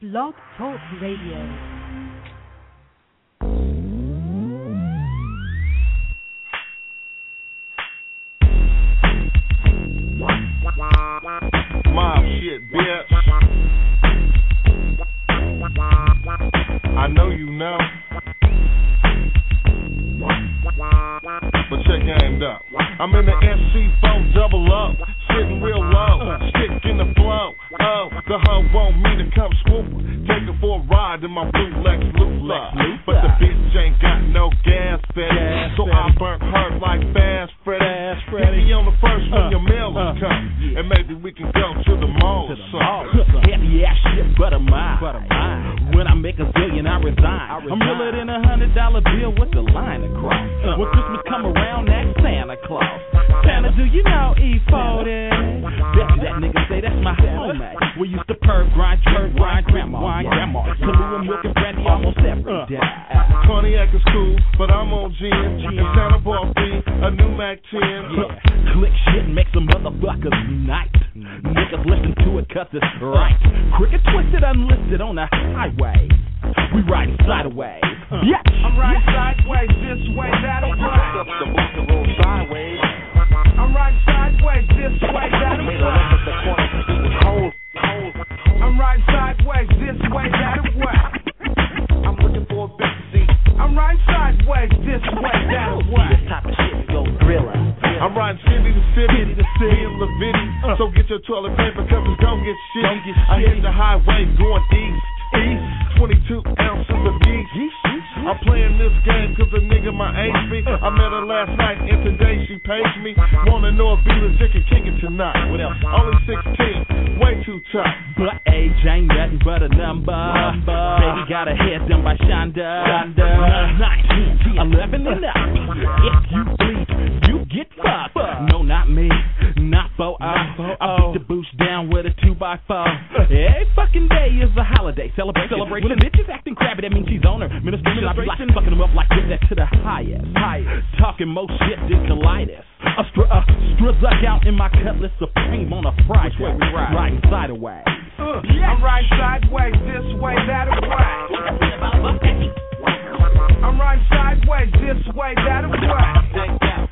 Blog Talk Radio. Mob shit, bitch. I know you know. But check aimed up. I'm in the SC4 double up, sitting real low, stick in the flow. Oh, the hoe want me to come swoop her, take her for a ride in my blue Lex Luger. But the bitch ain't got no gas fed, so I burnt her like Fast Freddy. Hit me on the first when your mail is coming, and maybe we can go to the mall or something. Heavy ass shit, but of mine. When I make a zillion, I resign. I'm realer than $100 bill with the line across. When Christmas come around, that's Santa Claus. Santa, do you know E40? Bet you that nigga say that's my home at. We used to grind, grandma. Kahlua, milk, and brandy almost every day. Cognac is cool, but I'm on gin. And Santa bought me a new Mac 10. Yeah. Click shit and make some motherfuckers nice. Niggas listen to it 'cause it's right. Cricket twisted, unlisted on the highway. We riding sideways. Yeah. I'm riding sideways, this way, that way. The road sideways. I'm riding sideways, this way, that way. The corner, it was cold. I'm riding sideways, this way, that way. I'm looking for a big seat. I'm riding sideways, this way, that way. This type of shit go thriller. I'm riding city to city, me and LaVitty. So get your toilet paper, cause it's gon' get shit. I hit the highway going east. 22 ounces of yeast. I'm playing this game cause a nigga my age be. I met her last night and today she paged me. Wanna know if Beavis can kick it tonight. What else? Only 16, way too tough. But age ain't nothing but a number. Baby got her head done by Shonda. 19, 11 and up. If you bleed, you get fucked. No, not me, not 4-0. I beat the boost down with a 2x4. Every fucking day is a holiday. Celebration. When a bitch is acting crabby, that means she's on her. Ministration, I be like fucking them up like that to the highest. Talking most shit, this delightus. A struck out in my Cutlass Supreme on a Friday. Where we riding sideways. I'm riding sideways, this way, that way. I'm riding sideways, this way, that way.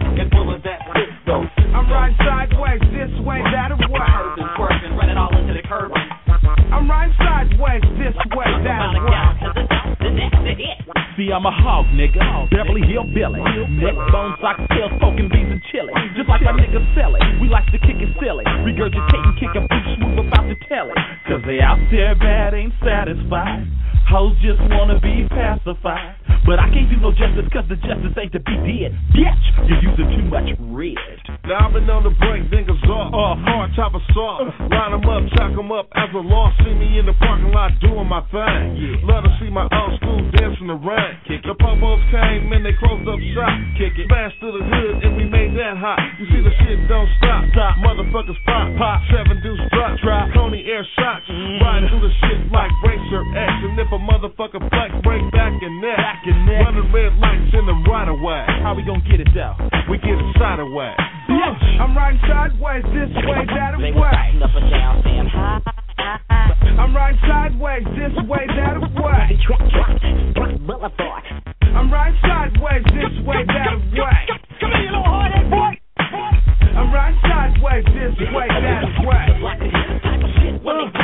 I'm riding sideways, this way, that way. Run it all into the curb. I'm riding sideways, this way, that way. See, I'm a hog, nigga. Beverly Hill Billy. Neck bone, sock, tail, smoking beans and chili. Just like my nigga Silly. We like to kick it silly. Regurgitate and kick a boot smooth about the telly. Cause they out there bad, ain't satisfied. Hoes just wanna be pacified. But I can't do no justice cause the justice ain't to be did. Bitch, you're using too much red. Now I've been on the break, niggas off. Hard top of soft. Line them up, chalk them up as a loss. See me in the parking lot doing my thing. Love to see my old school dance in the rain. The popos came and they closed up shop. Smashed through the hood and we made that hot. You see the shit don't stop. Motherfuckers pop. 7 deuce drop. Coney air shots. Riding through the shit like Racer X. And if a motherfucker flex, break back and neck. Running red lights in the right away. How we gon' get it though? We get it sideways. I'm riding sideways, this way, that way. They were riding up and down saying hi. I'm riding sideways, this way, that way. Boulevard. I'm riding sideways, this way, that way. Come here, you little hard-head boy. I'm riding sideways, this way, that way. Like to hear this type of shit when they go.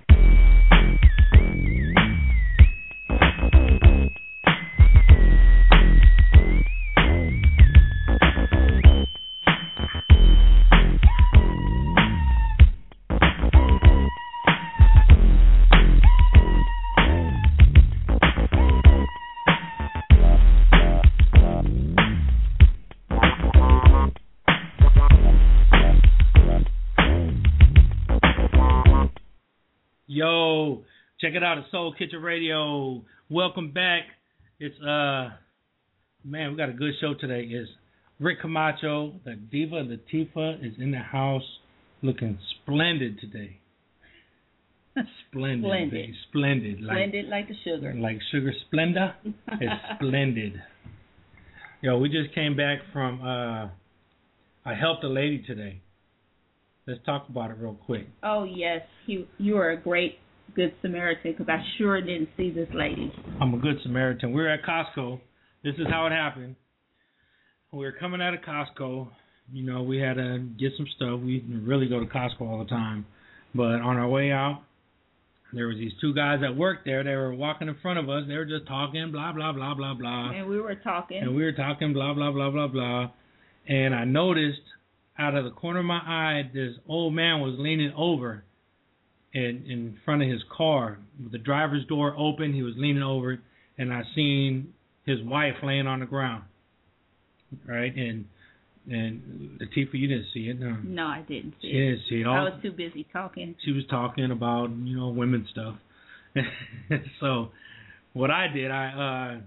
Yo, check it out at Soul Kitchen Radio. Welcome back. It's man, we got a good show today. It's Rick Camacho, the Diva Latifah is in the house, looking splendid today. Splendid. Baby. Splendid. Splendid like the sugar. Like sugar Splenda. It's splendid. Yo, we just came back from I helped a lady today. Let's talk about it real quick. Oh, yes. You are a great Good Samaritan, because I sure didn't see this lady. I'm a good Samaritan. We were at Costco. This is how it happened. We were coming out of Costco. You know, we had to get some stuff. We didn't really go to Costco all the time. But on our way out, there was these two guys that worked there. They were walking in front of us. They were just talking, blah, blah, blah, blah, blah. And we were talking. Blah, blah, blah, blah, blah. And I noticed out of the corner of my eye, this old man was leaning over in front of his car. With the driver's door open, he was leaning over it, and I seen his wife laying on the ground. Right? And Latifah, you didn't see it, no? No, I didn't see it. She didn't see it. I was too busy talking. She was talking about, women's stuff. So what I did, I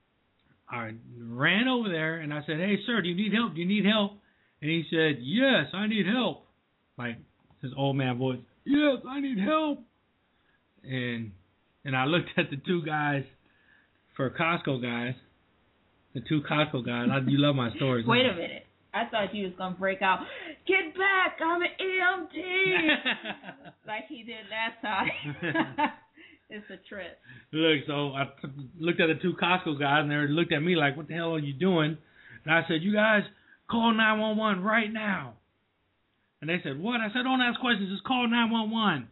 ran over there and I said, "Hey, sir, do you need help? Do you need help?" And he said, "Yes, I need help." Like his old man voice, "Yes, I need help." And I looked at the two guys, the two Costco guys. You love my stories. Wait a minute. I thought you was going to break out, "Get back, I'm an EMT," like he did last time. It's a trip. Look, so I looked at the two Costco guys, and they looked at me like, "What the hell are you doing?" And I said, "You guys call 911 right now." And they said, "What?" I said, "Don't ask questions, just call 911.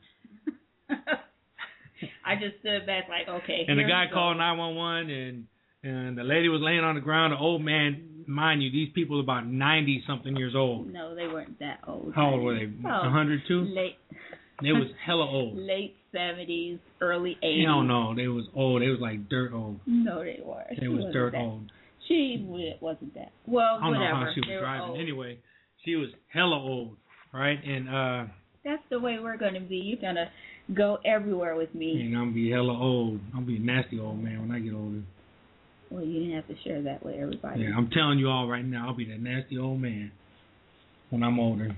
I just stood back like, okay. And the guy called 911, and the lady was laying on the ground. The old man, mind you, these people are about 90-something years old. No, they weren't that old. How old were they? 102? Late. They was hella old. Late 70s, early 80s. No, they was old. They was like dirt old. No, they weren't. They was dirt old. She wasn't that. Well, I don't whatever. know how she was driving. Old. Anyway, she was hella old, right? And that's the way we're going to be. You're going to go everywhere with me. And I'm going to be hella old. I'm going to be a nasty old man when I get older. Well, you didn't have to share that with everybody. Yeah, I'm telling you all right now, I'll be that nasty old man when I'm older.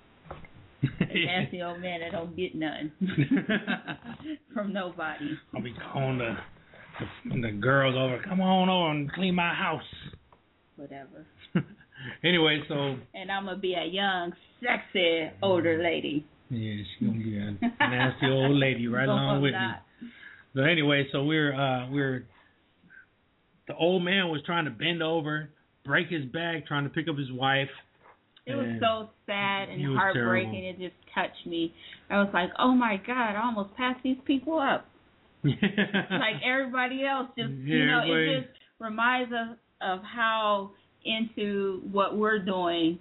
A nasty old man that don't get none from nobody. I'll be calling the girls over, "Come on over and clean my house." Whatever. Anyway, so. And I'm going to be a young, sexy, older lady. Yeah, she's going to be a nasty old lady right along with me. But anyway, so we're the old man was trying to bend over, break his back, trying to pick up his wife. It was so sad and heartbreaking. Terrible. It just touched me. I was like, oh, my God, I almost passed these people up. Like everybody else. Just it just reminds us of how into what we're doing,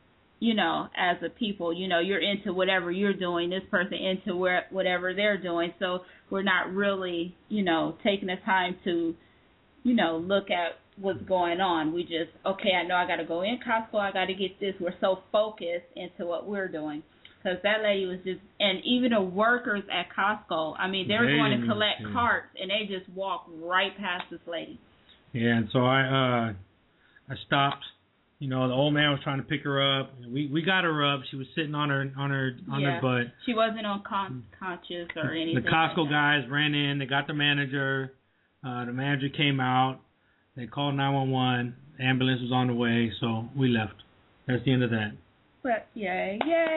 as a people. You're into whatever you're doing, this person into whatever they're doing. So we're not really, taking the time to, look at what's going on. We just, okay, I know I got to go in Costco, I got to get this. We're so focused into what we're doing. Because that lady was just, and even the workers at Costco, I mean, they were going to collect carts, and they just walked right past this lady. Yeah, and so I stopped. The old man was trying to pick her up. We got her up. She was sitting on her butt. She wasn't unconscious or anything. The Costco guys ran in. They got the manager. The manager came out. They called 911. The ambulance was on the way, so we left. That's the end of that. But yay!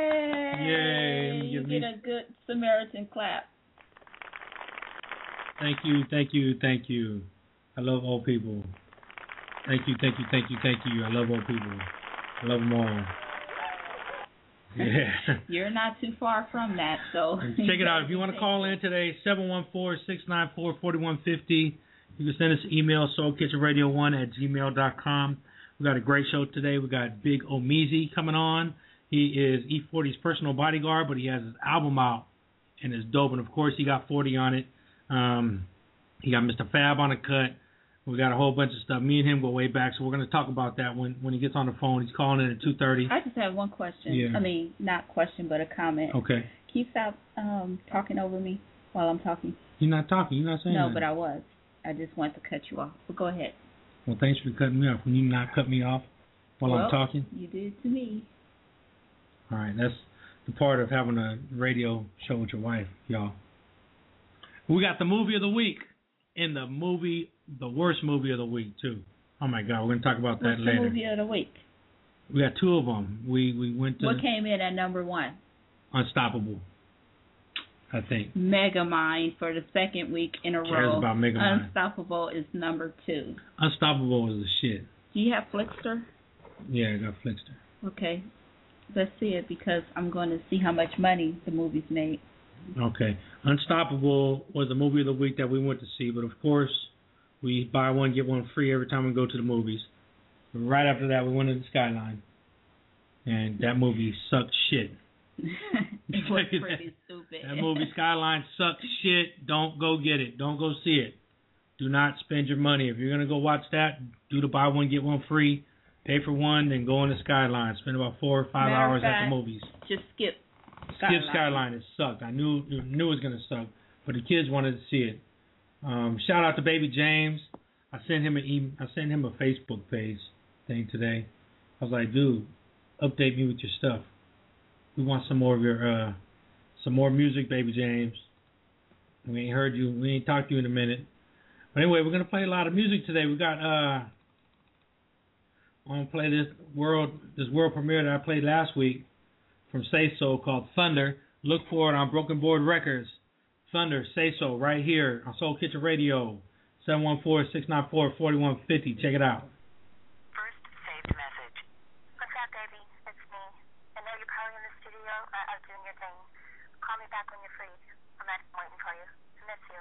You get a good Samaritan clap. Thank you. I love old people. Thank you. I love old people. I love them all. Yeah. You're not too far from that, so. Check it out. If you want to call in today, 714-694-4150. You can send us an email, soulkitchenradio1@gmail.com. We got a great show today. We got Big Omizi coming on. He is E40's personal bodyguard, but he has his album out, and it's dope. And, of course, he got 40 on it. He got Mr. Fab on the cut. We got a whole bunch of stuff. Me and him go way back, so we're going to talk about that when he gets on the phone. He's calling in at 2:30. I just have one question. Yeah. I mean, not question, but a comment. Okay. Can you stop talking over me while I'm talking? You're not talking. You're not saying No, that. but I was. I just wanted to cut you off. But go ahead. Well, thanks for cutting me off. Can you not cut me off while I'm talking? You did to me. All right. That's the part of having a radio show with your wife, y'all. We got the movie of the week and the worst movie of the week, too. Oh, my God. We're going to talk about that later. What's the movie of the week? We got two of them. We went to... What came in at number one? Unstoppable. I think. Megamind for the second week in a row. Cares about Megamind. Unstoppable is number 2. Unstoppable is the shit. Do you have Flixster? Yeah, I got Flixster. Okay. Let's see it because I'm going to see how much money the movie's made. Okay. Unstoppable was the movie of the week that we went to see, but of course, we buy one, get one free every time we go to the movies. But right after that, we went to the Skyline. And that movie sucked shit. It was pretty stupid. That movie Skyline sucks shit. Don't go get it. Don't go see it. Do not spend your money. If you're going to go watch that, do the buy one, get one free. Pay for one, then go on the Skyline. Spend about 4 or 5 hours at the movies. Just skip Skyline. Skip Skyline. It sucked. I knew it was going to suck, but the kids wanted to see it. Shout out to Baby James. I sent him a Facebook page thing today. I was like, dude, update me with your stuff. We want some more of your some more music, Baby James. We ain't heard you. We ain't talked to you in a minute. But anyway, we're gonna play a lot of music today. We got I'm gonna play this world premiere that I played last week from Say So called Thunder. Look for it on Broken Board Records. Thunder, Say So, right here on Soul Kitchen Radio. 714-694-4150. Check it out. First saved message. What's up, baby? It's me. I know you're probably in the studio doing your thing. Call me back when you're free. I'm waiting for you. I miss you.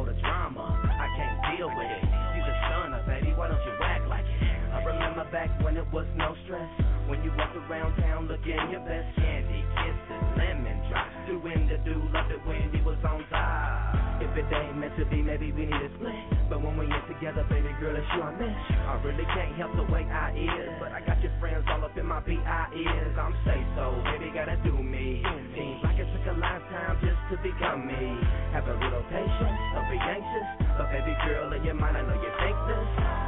all the drama. I can't deal with it. You the stunner, baby, why don't you act like it? I remember back when it was no stress. When you walked around town looking your best. Candy, kisses, lemon drops. Doing the do, loved it when you was on top. If it ain't meant to be, maybe we need a split. But when we get together, baby girl, it's you I miss. I really can't help the way I is. But I got your friends all up in my BIs. I'm say so, baby, gotta do me. Seems like it took a lifetime just to become me. Have a little patience, don't be anxious. But baby girl, in your mind, I know you think this.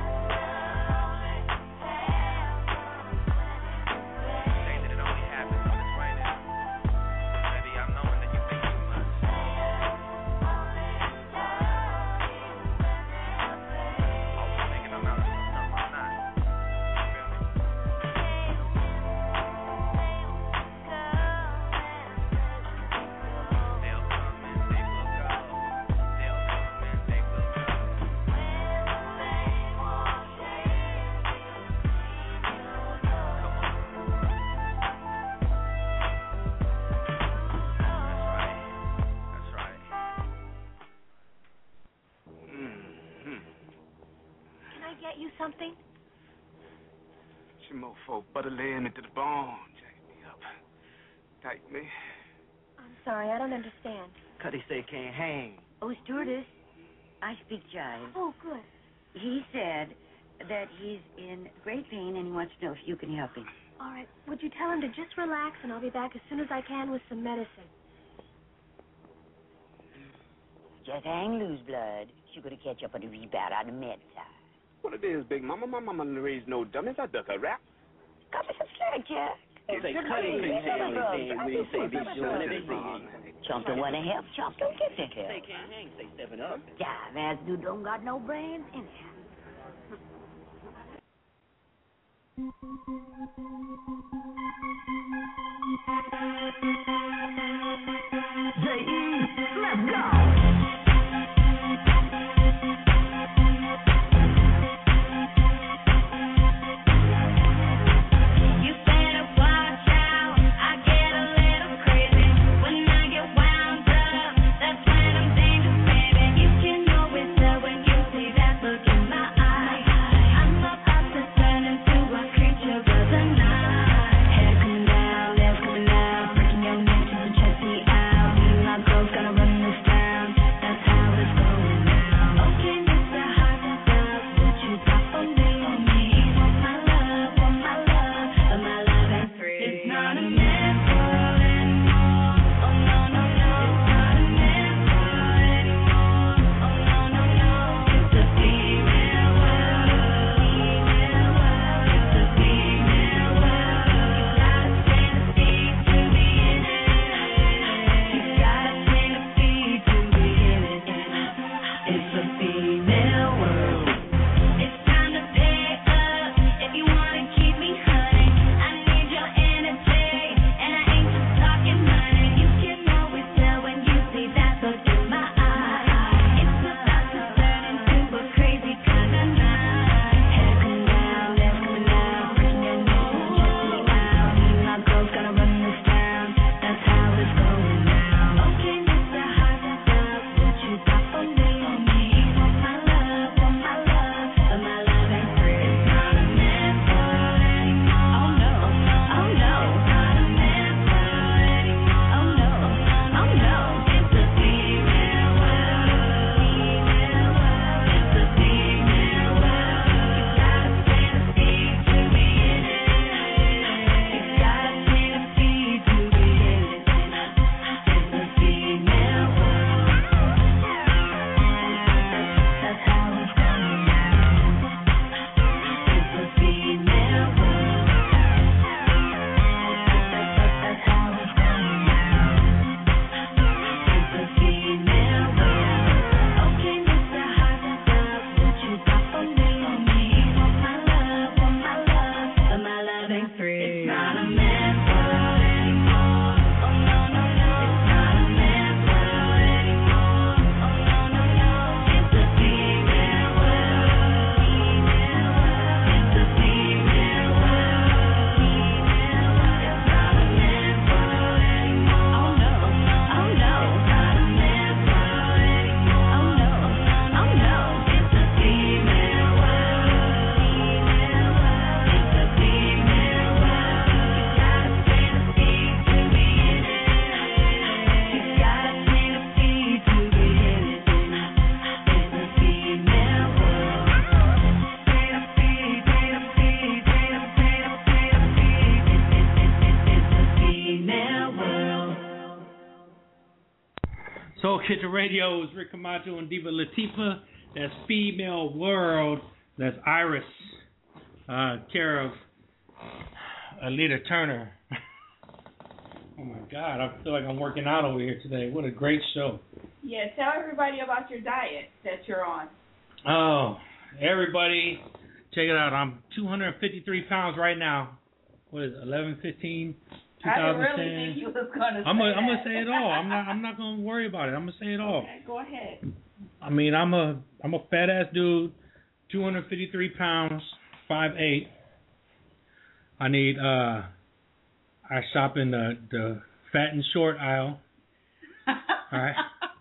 Something? She mofo butter laying into the bone. Jack me up. Tight me. I'm sorry, I don't understand. Cuddy say can't hang. Oh, stewardess, I speak jive. Oh, good. He said that he's in great pain and he wants to know if you can help him. All right. Would you tell him to just relax and I'll be back as soon as I can with some medicine? Just hang loose, blood. She's going to catch up on the rebound on the med side. What it is, Big Mama? My mama didn't raise no dummies. I duck a rap. Got me some slack, Jack. Say Cuddy can say anything. We say be doing anything. Chump don't want to help. Chump don't get that help. Say can't hang. Say 7 up. Jive ass dude don't got no brains anyhow. J.E. Let's go. Gonna run this town. Kitchen Radio is Rick Camacho and Diva Latifah. That's Female World. That's Iris, care of Alita Turner. Oh my God, I feel like I'm working out over here today. What a great show. Yeah, tell everybody about your diet that you're on. Oh, everybody, check it out. I'm 253 pounds right now. What is it, 11/15/2010? I didn't really think you was gonna say I'm gonna say it all. I'm not gonna worry about it. I'm gonna say it all. Okay, go ahead. I mean, I'm a fat ass dude, 253 pounds, 5'8". I need I shop in the fat and short aisle. All right.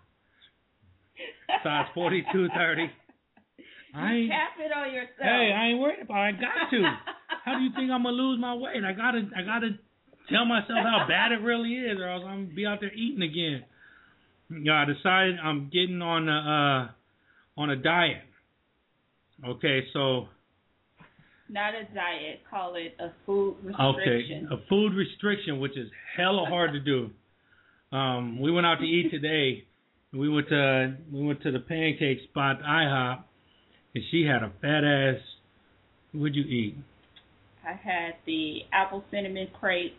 Size 42, 30. Cap it on yourself. Hey, I ain't worried about it. I got to. How do you think I'm gonna lose my weight? I gotta tell myself how bad it really is, or else I'm gonna be out there eating again. Yeah, I decided I'm getting on a diet. Okay, so. Not a diet. Call it a food restriction. Okay, a food restriction, which is hella hard to do. We went out to eat today. We went to the pancake spot, IHOP, and she had a fat ass. What'd you eat? I had the apple cinnamon crepes.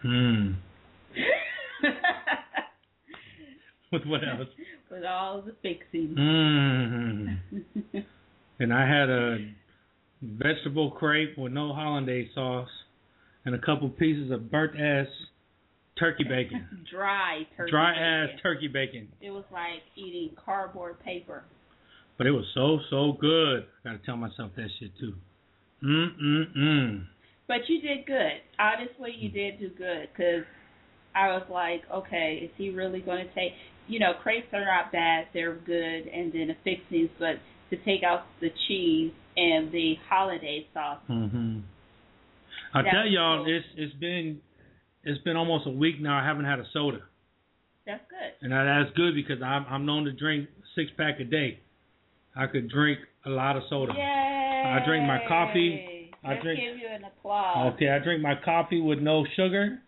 With what else? With all the fixings. And I had a vegetable crepe with no hollandaise sauce and a couple pieces of burnt ass turkey bacon. Dry ass turkey bacon. It was like eating cardboard paper. But it was so good. I gotta tell myself that shit too. But you did good. Honestly, you did do good, because I was like, okay, is he really going to take, crepes are not bad, they're good, and then the fixings, but to take out the cheese and the hollandaise sauce. I tell y'all, cool. It's been almost a week now. I haven't had a soda. That's good. And that's good because I'm known to drink 6-pack a day. I could drink a lot of soda. Yay! I drink my coffee. Let's give you an applause. Okay, I drink my coffee with no sugar.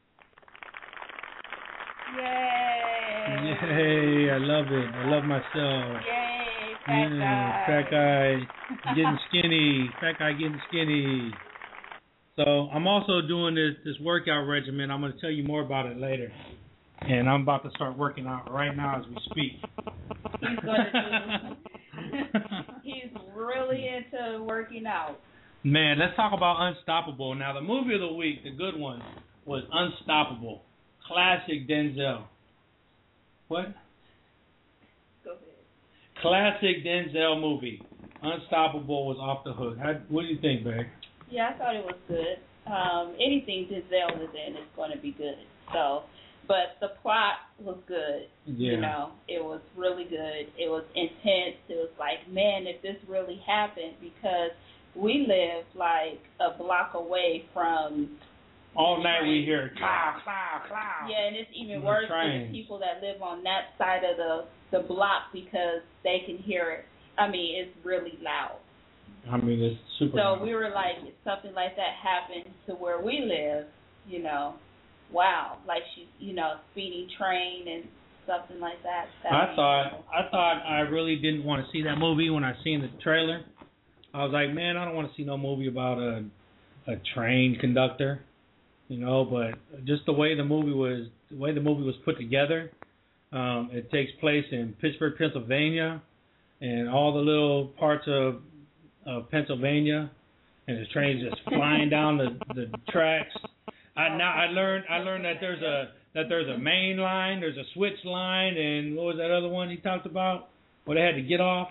Yay! Yay! I love it. I love myself. Yay! Fat guy. Fat guy getting skinny. Fat guy getting skinny. So I'm also doing this workout regimen. I'm going to tell you more about it later. And I'm about to start working out right now as we speak. He's going to do. He's really into working out. Man, let's talk about Unstoppable. Now, the movie of the week, the good one, was Unstoppable. Classic Denzel. What? Go ahead. Classic Denzel movie. Unstoppable was off the hook. What do you think, Beck? Yeah, I thought it was good. Anything Denzel is in is going to be good. So, but the plot was good. Yeah. It was really good. It was intense. It was like, man, if this really happened, because we live like a block away from. All night we hear clow, clow, clow. Yeah, and it's even worse for the people that live on that side of the block, because they can hear it. I mean, it's really loud. I mean, it's super loud. So we were like, if something like that happened to where we live, wow, like speeding train and something like that. I thought I really didn't want to see that movie when I seen the trailer. I was like, man, I don't want to see no movie about a train conductor, but just the way the movie was put together. It takes place in Pittsburgh, Pennsylvania, and all the little parts of Pennsylvania, and the train's just flying down the tracks. I learned that there's a main line, there's a switch line, and what was that other one he talked about where they had to get off?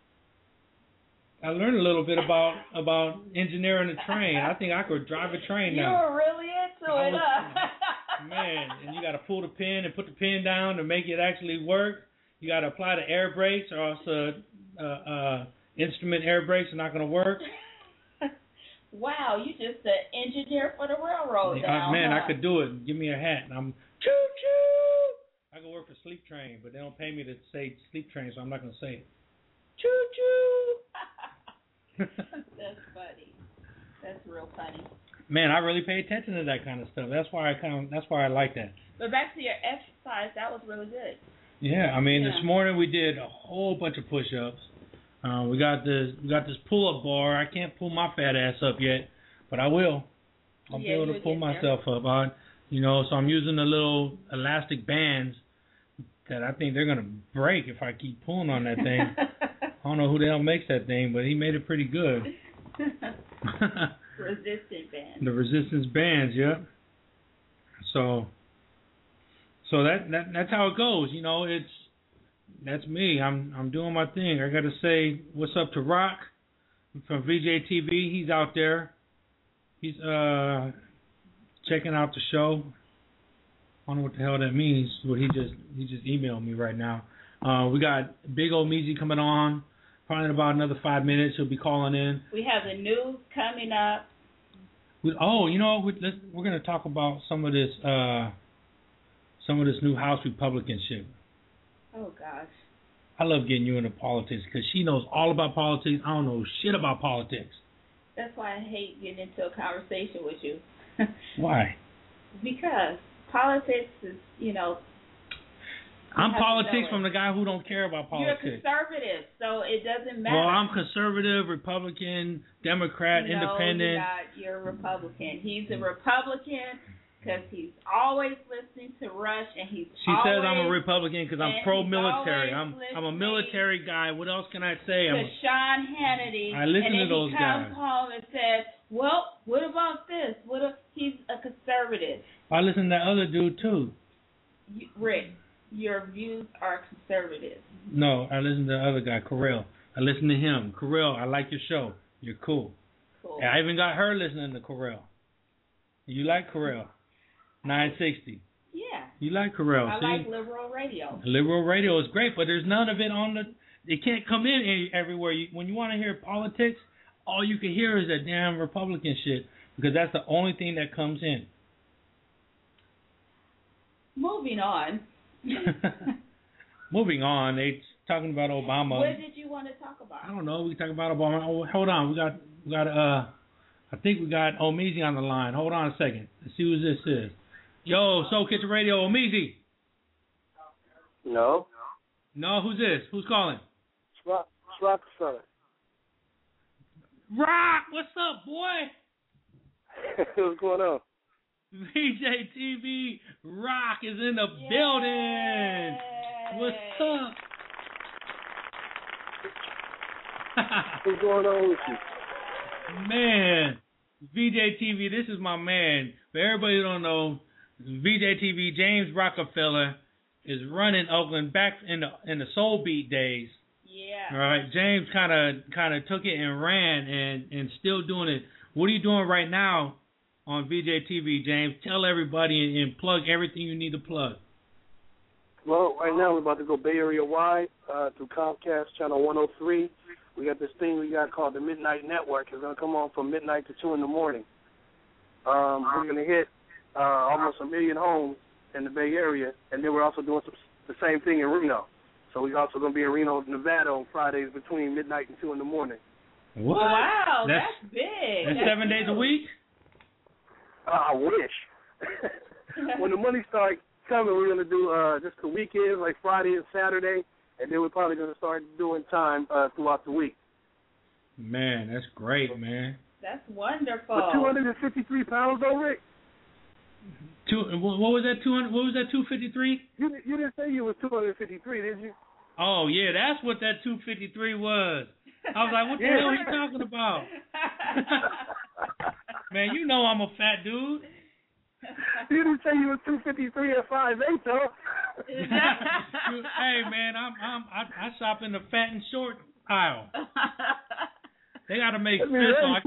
I learned a little bit about engineering a train. I think I could drive a train now. You were really into it, Man, and you got to pull the pin and put the pin down to make it actually work. You got to apply the air brakes, or else instrument air brakes are not going to work. Wow, you just an engineer for the railroad now. Man, I could do it. Give me a hat, and I'm choo-choo. I could work for Sleep Train, but they don't pay me to say Sleep Train, so I'm not going to say it. Choo-choo. That's funny. That's real funny. Man, I really pay attention to that kind of stuff. That's why I like that. But back to your exercise, that was really good. Yeah, I mean, this morning we did a whole bunch of push-ups. We got this pull-up bar. I can't pull my fat ass up yet, but I will. I'll be able to pull myself up. So I'm using the little elastic bands that I think they're gonna break if I keep pulling on that thing. I don't know who the hell makes that thing, but he made it pretty good. Resistance bands. The resistance bands, yeah. So that's how it goes. That's me. I'm doing my thing. I got to say what's up to Rock from VJ TV. He's out there. He's checking out the show. I don't know what the hell that means. But he just emailed me right now. We got Big Ol' Meezy coming on. Probably in about another 5 minutes. He'll be calling in. We have the news coming up. We're going to talk about some of this new House Republican shit. Oh gosh. I love getting you into politics because she knows all about politics. I don't know shit about politics. That's why I hate getting into a conversation with you. Why? Because politics is, I'm politics from the guy who don't care about politics. You're conservative, so it doesn't matter. Well, I'm conservative, Republican, Democrat, Independent. You're Republican. He's a Republican because he's always listening to Rush, and She says I'm a Republican because I'm pro-military. I'm a military guy. What else can I say? To Sean Hannity. I listen to those guys. And he comes home and says, well, what about this? What if he's a conservative? I listen to that other dude, too. Rick, your views are conservative. No, I listen to the other guy, Carell. I listen to him. Carell, I like your show. You're cool. Cool. I even got her listening to Carell. You like Carell? 960. Yeah. You like Carell. I like liberal radio. Liberal radio is great, but there's none of it on the... It can't come in everywhere. When you want to hear politics, all you can hear is that damn Republican shit because that's the only thing that comes in. Moving on. Moving on. They talking about Obama. What did you want to talk about? I don't know. We talk about Obama. Oh, hold on. We got I think we got Omeezy on the line. Hold on a second. Let's see who this is. Yo, Soul Kitchen Radio, Omeezy. No. No, who's this? Who's calling? Rockefeller. Rock, what's up, boy? What's going on? VJ TV Rock is in the building. What's up? What's going on with you? Man, VJ TV, this is my man. For everybody who don't know, VJ TV, James Rockefeller, is running Oakland back in the Soul Beat days. Yeah. All right, James kind of took it and ran and still doing it. What are you doing right now on VJ TV, James? Tell everybody and plug everything you need to plug. Well, right now we're about to go Bay Area wide through Comcast Channel 103. We got this thing we got called the Midnight Network. It's going to come on from midnight to 2 in the morning. We're going to hit almost 1 million homes in the Bay Area, and then we're also doing the same thing in Reno. So we're also going to be in Reno, Nevada on Fridays between midnight and 2 in the morning. What? Wow, that's big. That's 7 days a week? I wish. When the money starts coming, we're going to do just the weekends, like Friday and Saturday, and then we're probably going to start doing time throughout the week. Man, that's great, man. That's wonderful. But 253 pounds, though, Rick? What was that? 200? What was that? 253? You didn't say you was 253, did you? Oh yeah, that's what that 253 was. I was like, what the hell are you talking about? Man, you know I'm a fat dude. You didn't say you was 253 at 5'8", though. Hey man, I shop in the fat and short aisle. They got to make sense.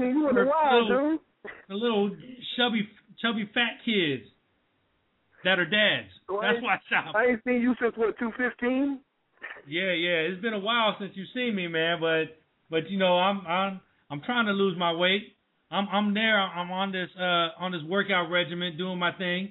The little chubby fat kids that are dads. So that's why I shop. I ain't seen you since what, 215? Yeah. It's been a while since you've seen me, man. But you know, I'm trying to lose my weight. I'm there. I'm on this workout regimen, doing my thing.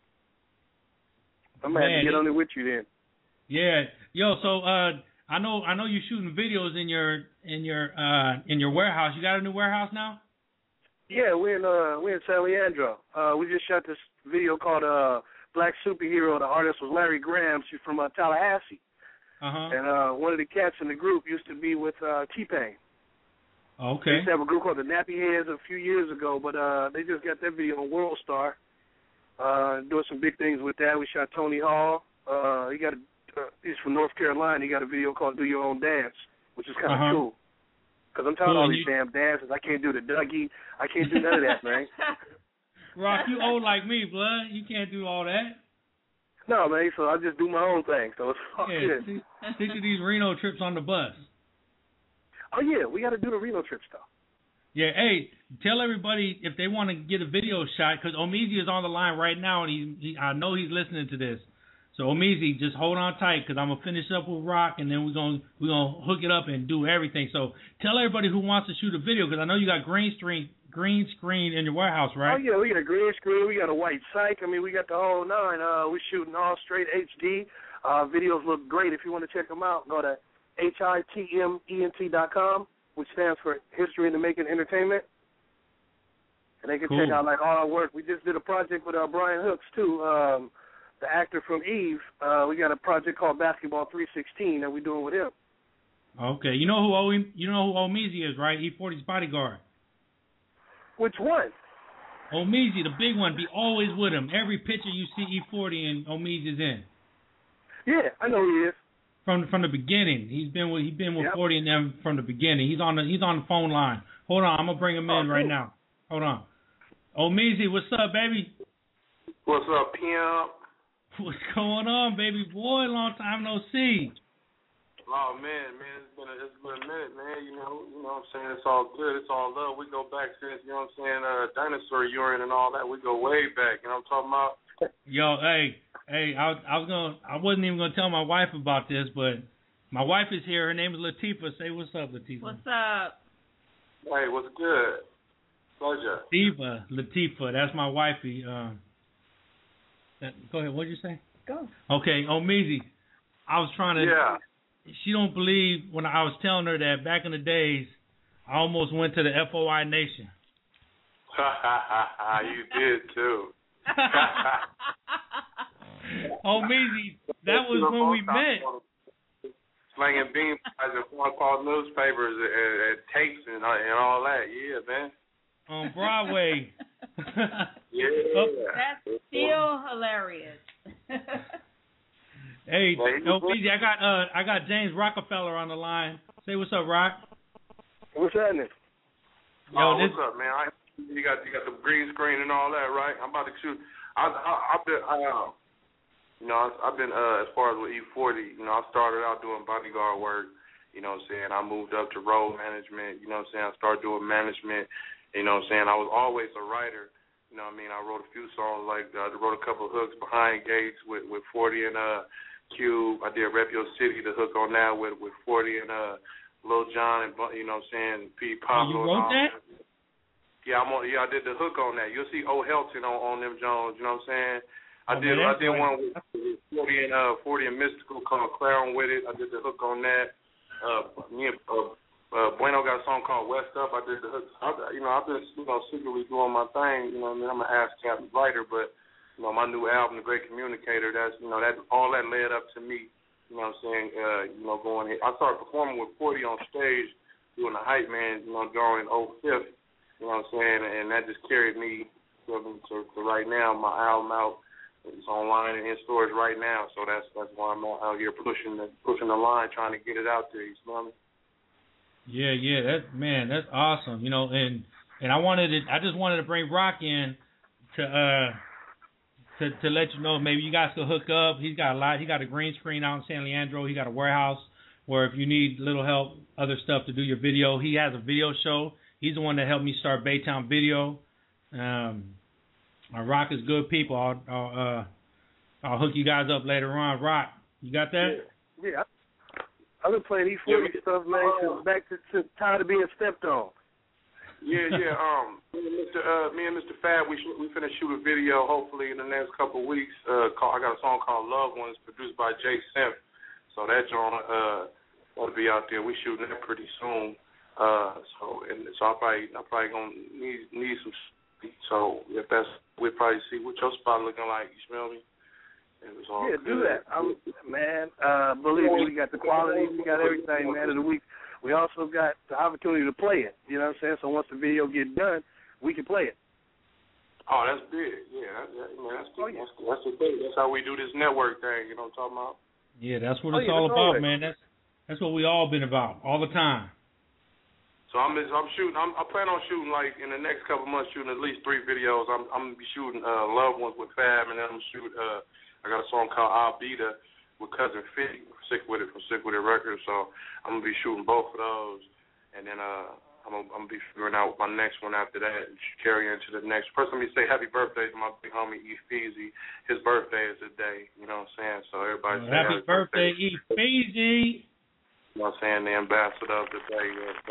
I'm gonna have to get on it with you then. Yeah, yo. So I know you're shooting videos in your warehouse. You got a new warehouse now? Yeah, we're in San Leandro. We just shot this video called black superhero. The artist was Larry Graham. She's from Tallahassee. And one of the cats in the group used to be with T-Pain. Okay. They used to have a group called the Nappy Heads a few years ago, but they just got that video on World Star. Doing some big things with that. We shot Tony Hall. He's from North Carolina. He got a video called Do Your Own Dance, which is kind of cool. Because I'm tired of all these damn dances. I can't do the Dougie. I can't do none of that, man. Rock, you old like me, blood. You can't do all that. No, man, so I just do my own thing. So it's all good. Stick to these Reno trips on the bus. Oh, yeah, we got to do the Reno trip stuff. Yeah, hey, tell everybody if they want to get a video shot, because Omizi is on the line right now, and I know he's listening to this. So, Omizi, just hold on tight, because I'm going to finish up with Rock, and then we're gonna hook it up and do everything. So, tell everybody who wants to shoot a video, because I know you got green screen in your warehouse, right? Oh, yeah, we got a green screen. We got a white cyc. I mean, we got the whole nine. We're shooting all straight HD. Videos look great. If you want to check them out, go to HITMENT.com, which stands for History in the Making Entertainment. And they can check out, like, all our work. We just did a project with Brian Hooks, too, the actor from Eve. We got a project called Basketball 316 that we're doing with him. Okay. You know who Omizi is, right? E40's bodyguard. Which one? Omizi, the big one. Be always with him. Every picture you see E40 and Omizi's in. Yeah, I know he is. From the beginning, he's been with 40 and them from the beginning. He's on the phone line. Hold on, I'm gonna bring him in right now. Hold on. Omizi, what's up, baby? What's up, Pimp? What's going on, baby boy? Long time no see. Oh man, it's been a minute, man. You know what I'm saying? It's all good. It's all love. We go back since, you know what I'm saying, dinosaur urine and all that. We go way back. You know what I'm talking about? Yo, hey, I wasn't even gonna tell my wife about this, but my wife is here. Her name is Latifah. Say what's up, Latifah. What's up? Hey, what's good? Pleasure. Latifah, that's my wifey. Go ahead. What'd you say? Go. Okay, Omizi. I was trying to. Yeah. She don't believe when I was telling her that back in the days, I almost went to the FOI Nation. You did too. Omizi, that was when we met. Slanging bean pies and phone call newspapers and tapes and all that. Yeah, man. On Broadway. Yeah. That's still hilarious. Hey, Omizi, I got James Rockefeller on the line. Say what's up, Rock. What's happening? What's up, man? You got the green screen and all that, right? I'm about to shoot. I've been as far as with E40, I started out doing bodyguard work, you know what I'm saying? I moved up to road management, you know what I'm saying? I started doing management, you know what I'm saying? I was always a writer, you know what I mean? I wrote a few songs, like I wrote a couple of hooks behind Gates with 40 and Cube. I did Rep Your City, the hook on that with 40 and Lil Jon and, you know what I'm saying, P. Pablo. You wrote that? Yeah, I did the hook on that. You'll see O. Helton on them Jones. You know what I'm saying? I did one with 40 and Mystical called Clown with it. I did the hook on that. Bueno got a song called West Up. I did the hook. I've been secretly doing my thing. You know what I mean? I'm an ASCAP writer, but my new album, The Great Communicator. That's that all that led up to me. You know what I'm saying? Going here. I started performing with 40 on stage, doing the hype man. During 05. You know what I'm saying? And that just carried me to right now. My album out. It's online and in stores right now. So that's why I'm out here pushing the line, trying to get it out there. You know what I mean? Yeah. That's awesome. And I just wanted to bring Rock in to let you know maybe you guys could hook up. He's got a lot. He got a green screen out in San Leandro. He got a warehouse where if you need little help, other stuff to do your video, he has a video show. He's the one that helped me start Baytown Video. Rock is good people. I'll hook you guys up later on. Rock, you got that? Yeah. I've been playing E40 stuff, man, since back to tired of being stepped on. Yeah. Me and Mr. Fab, we finna shoot a video hopefully in the next couple of weeks. I got a song called Loved Ones produced by Jay Simp. So that joint will be out there. We shooting that pretty soon. So I'm probably gonna need some. So if we'll probably see what your spot looking like. You smell me? It was all good. Do that. Man, believe me, we got the quality, we got everything, man. And we also got the opportunity to play it. You know what I'm saying? So once the video gets done, we can play it. Oh, that's big. Yeah, that's the thing. That's how we do this network thing. You know what I'm talking about? Yeah, that's what it's all about, man. That's what we all been about all the time. So I'm shooting. I plan on shooting like in the next couple months, shooting at least 3 videos. I'm gonna be shooting Loved Ones with Fab, and then I'm shoot. I got a song called I'll Be There with Cousin 50, Sick With It from Sick With It Records. So I'm gonna be shooting both of those, and then I'm gonna be figuring out my next one after that and carry into the next. First, let me say happy birthday to my big homie E Feezy. His birthday is today. You know what I'm saying? So everybody say happy birthday, E Feezy. You know what I'm saying? The ambassador of the day.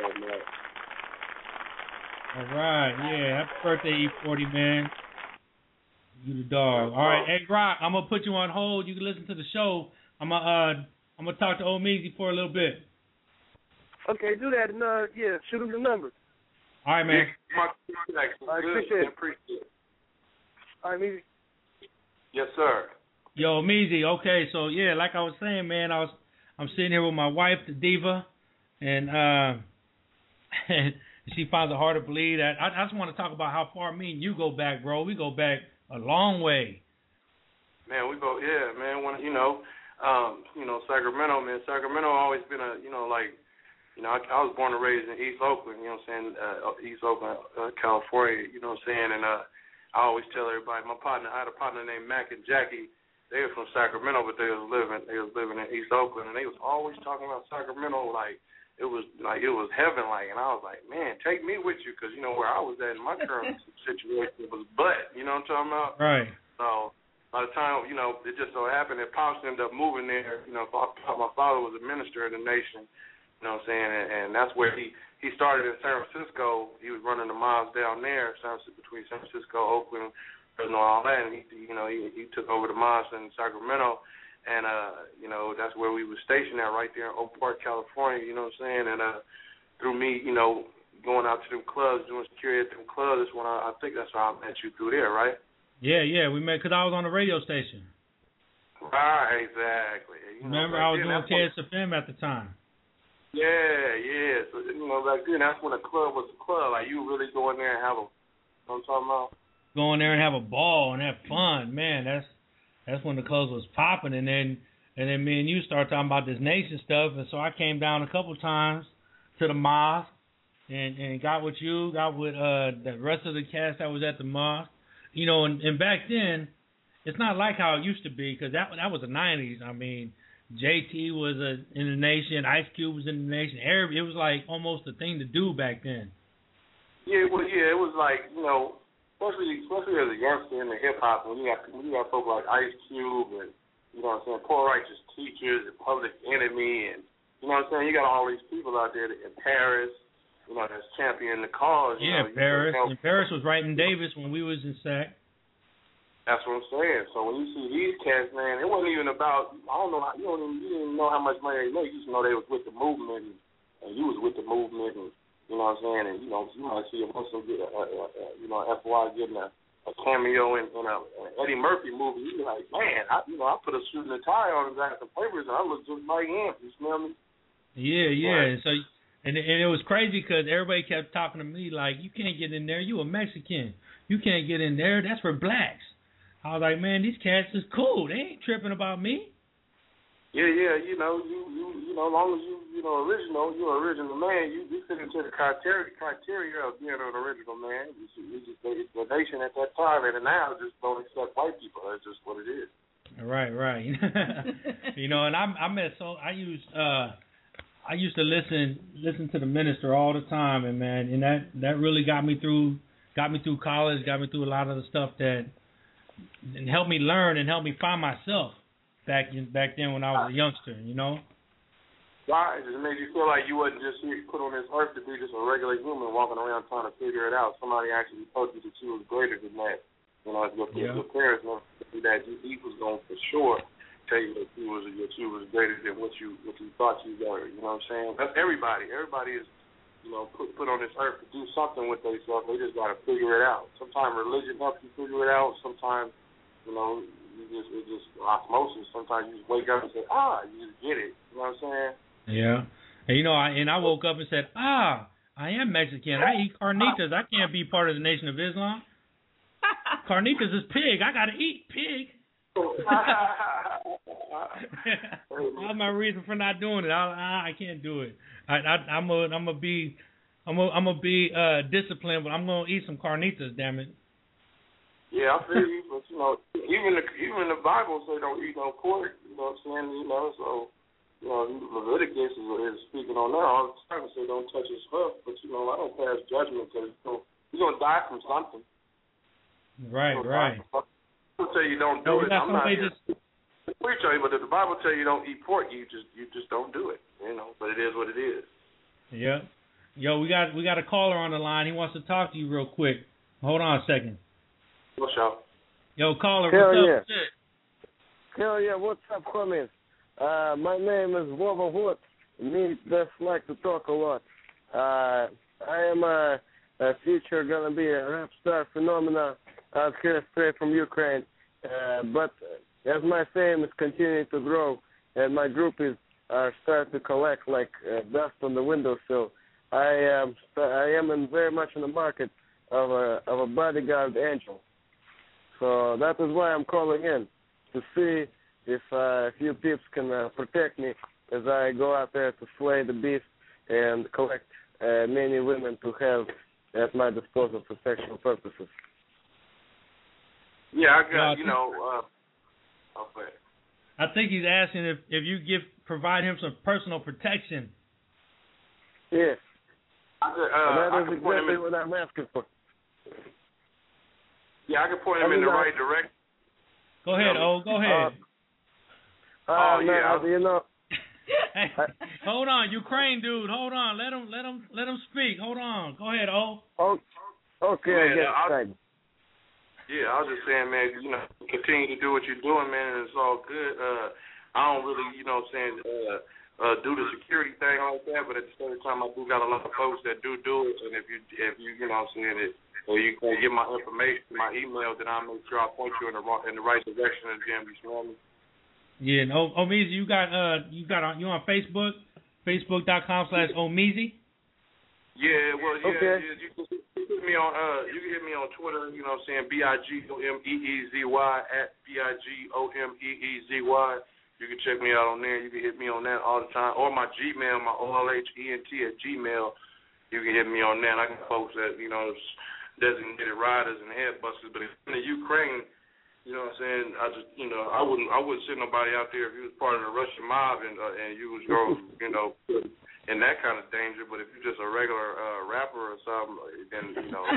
All right, yeah. Happy birthday, E40, man. You the dog. All right, hey Rock, I'm gonna put you on hold. You can listen to the show. I'm gonna talk to Old Meezy for a little bit. Okay, do that and shoot him the number. All right, man. All right, appreciate it. All right, Meezy. Yes, sir. Yo, Meezy. Okay, so yeah, like I was saying, man, I'm sitting here with my wife, the Diva, and she finds it hard to believe that. I just want to talk about how far me and you go back, bro. We go back a long way. Man, we go, yeah, man. When Sacramento, man. Sacramento always been I was born and raised in East Oakland. You know what I'm saying? East Oakland, California. You know what I'm saying? And I always tell everybody, I had a partner named Mac and Jackie. They were from Sacramento, but they was living in East Oakland, and they was always talking about Sacramento like it was heaven, like. And I was like, man, take me with you, because you know where I was at in my current situation was butt. You know what I'm talking about? Right. So by the time it just so happened that Pops ended up moving there. You know, my father was a minister in the nation. You know what I'm saying? And that's where he started in San Francisco. He was running the miles down there, between San Francisco, Oakland, and all that. And he took over the miles in Sacramento, and that's where we were stationed at, right there in Oak Park, California. You know what I'm saying? And through me, going out to them clubs, doing security at them clubs, that's when I think that's how I met you through there, right? Yeah, we met because I was on the radio station. Right, exactly. Remember, I was doing KSFM at the time. Yeah. So, back then, that's when a club was a club. Like, you really go in there and have a, you know what I'm talking about? Go in there and have a ball and have fun. Man, that's when the clubs was popping. And then me and you started talking about this nation stuff. And so I came down a couple times to the mosque and got with you, got with the rest of the cast that was at the mosque. And back then, it's not like how it used to be, because that was the 90s. I mean, JT was in the nation, Ice Cube was in the nation. It was like almost a thing to do back then. Yeah, well, it was like, especially as a youngster in the hip hop, when you got folks like Ice Cube and Poor Righteous Teachers and Public Enemy, and you know what I'm saying, you got all these people out there in Paris, that's championing the cause. Paris. And Paris was writing Davis when we was in SAC. That's what I'm saying. So when you see these cats, man, it wasn't even about, you didn't know how much money they made. You just know they was with the movement, and you was with the movement, and you know what I'm saying. And you might see a Muslim get FY getting a cameo in an Eddie Murphy movie. You be like, man, I put a suit and a tie on and got some papers, and I look just like him. You smell me? Yeah. Right. So and it was crazy because everybody kept talking to me like, you can't get in there. You a Mexican. You can't get in there. That's for blacks. I was like, man, these cats is cool. They ain't tripping about me. Yeah. You as long as original, you're an original man. You fit into the criteria of being an original man. It's the nation at that time, and now just don't accept white people. That's just what it is. Right. And I used to listen to the minister all the time, and man, and that really got me through college, got me through a lot of the stuff that. And helped me learn and helped me find myself back then when I was a youngster, Right. It made you feel like you wasn't just put on this earth to be just a regular human walking around trying to figure it out. Somebody actually told you that you was greater than that. Your parents know that you was going for sure tell you that you was greater than what you thought you were. You know what I'm saying? That's everybody. Everybody is put on this earth to do something with themselves. They just got to figure it out. Sometimes religion helps you figure it out. Sometimes, it's just osmosis. Sometimes you just wake up and say, you just get it. You know what I'm saying? Yeah. And I woke up and said, I am Mexican. I eat carnitas. I can't be part of the Nation of Islam. Carnitas is pig. I gotta eat pig. That's my reason for not doing it. I can't do it. I'm gonna be disciplined, but I'm gonna eat some carnitas. Damn it. Yeah, I feel you, but even the Bible say don't eat no pork. You know what I'm saying? So Leviticus is speaking on that all the time. Say don't touch his hoof, but I don't pass judgment because you're gonna die from something. Right. I'll tell you don't do it. I'm not here to preach on you, but if the Bible tell you don't eat pork, you just don't do it. But it is what it is. Yeah. Yo, we got a caller on the line. He wants to talk to you real quick. Hold on a second. What's up? Yo, caller, what's up? Hell yeah, what's up, homies? My name is Vova Wood. Me just like to talk a lot. I am a future gonna be a rap star phenomena out here straight from Ukraine. But as my fame is continuing to grow and my groupies are starting to collect like dust on the windowsill, I am very much in the market of a bodyguard angel. So that is why I'm calling in, to see if a few peeps can protect me as I go out there to slay the beast and collect many women to have at my disposal for sexual purposes. Yeah, I got, okay. I think he's asking if you provide him some personal protection. Yes. That is exactly what I'm asking for. Yeah, I can point him in the right direction. Go ahead, Go ahead. Hey, hold on, Ukraine dude. Hold on. Let him speak. Hold on. Go ahead, Okay, I guess. Yeah, I was just saying, man, continue to do what you're doing, man, and it's all good. I don't really, do the security thing like that, but at the same time, I do got a lot of folks that do it, and if you or you can get my information, my email, then I'll make sure I point you in the right direction again. You know me? Yeah, and Omeezy, you on Facebook, facebook.com/Omeezy. Yeah, well, yeah, okay. Yeah, you can hit me on Twitter. You know what I'm saying? BIGOMEEZY @BIGOMEEZY. You can check me out on there. You can hit me on that all the time, or my Gmail, my OLHENT@gmail. You can hit me on that. I got folks that designated riders and head busters, but in the Ukraine, you know what I'm saying, I just, I wouldn't send nobody out there if you was part of the Russian mob and you was going, in that kind of danger. But if you're just a regular rapper or something, then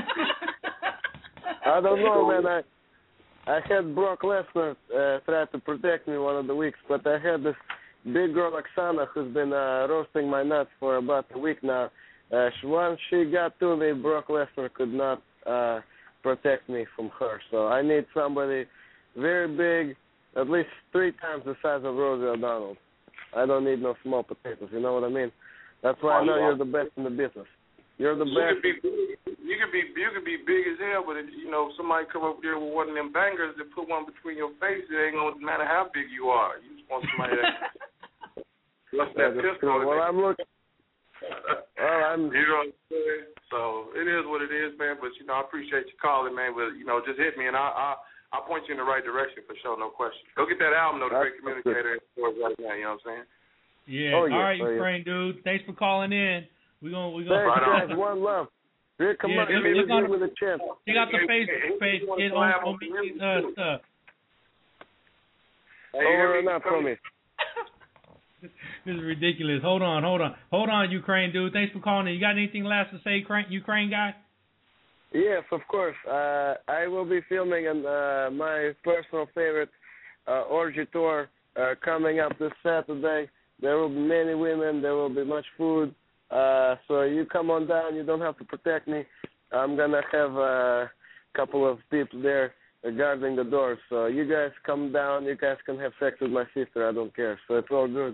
I don't know, man. I had Brock Lesnar try to protect me one of the weeks, but I had this big girl Oksana who's been roasting my nuts for about a week now. Once she got to me, Brock Lesnar could not protect me from her. So I need somebody very big, at least 3 times the size of Rosie O'Donnell. I don't need no small potatoes. You know what I mean? That's why I know you're the best in the business. You're the best. You could be big as hell, but if somebody come up there with one of them bangers and put one between your face, it ain't gonna matter how big you are. You just want somebody that what's that pistol? Well, I'm looking. You know what I'm saying? So it is what it is, man. But I appreciate you calling, man. But just hit me and I'll point you in the right direction for sure, no question. Go get that album, though, The Great Communicator, right now. You know what I'm saying? Yeah. All right, Ukraine dude. Thanks for calling in. We gonna. Thanks, guys. One love. Here, come on. Give with a chance. Check out the Facebook page. Get on stuff. Over and out for me. This is ridiculous. Hold on, Ukraine dude. Thanks for calling in. You got anything last to say, Ukraine guy? Yes, of course. I will be filming my personal favorite orgy tour coming up this Saturday. There will be many women. There will be much food. So you come on down. You don't have to protect me. I'm going to have a couple of people there guarding the doors. So you guys come down. You guys can have sex with my sister. I don't care. So it's all good.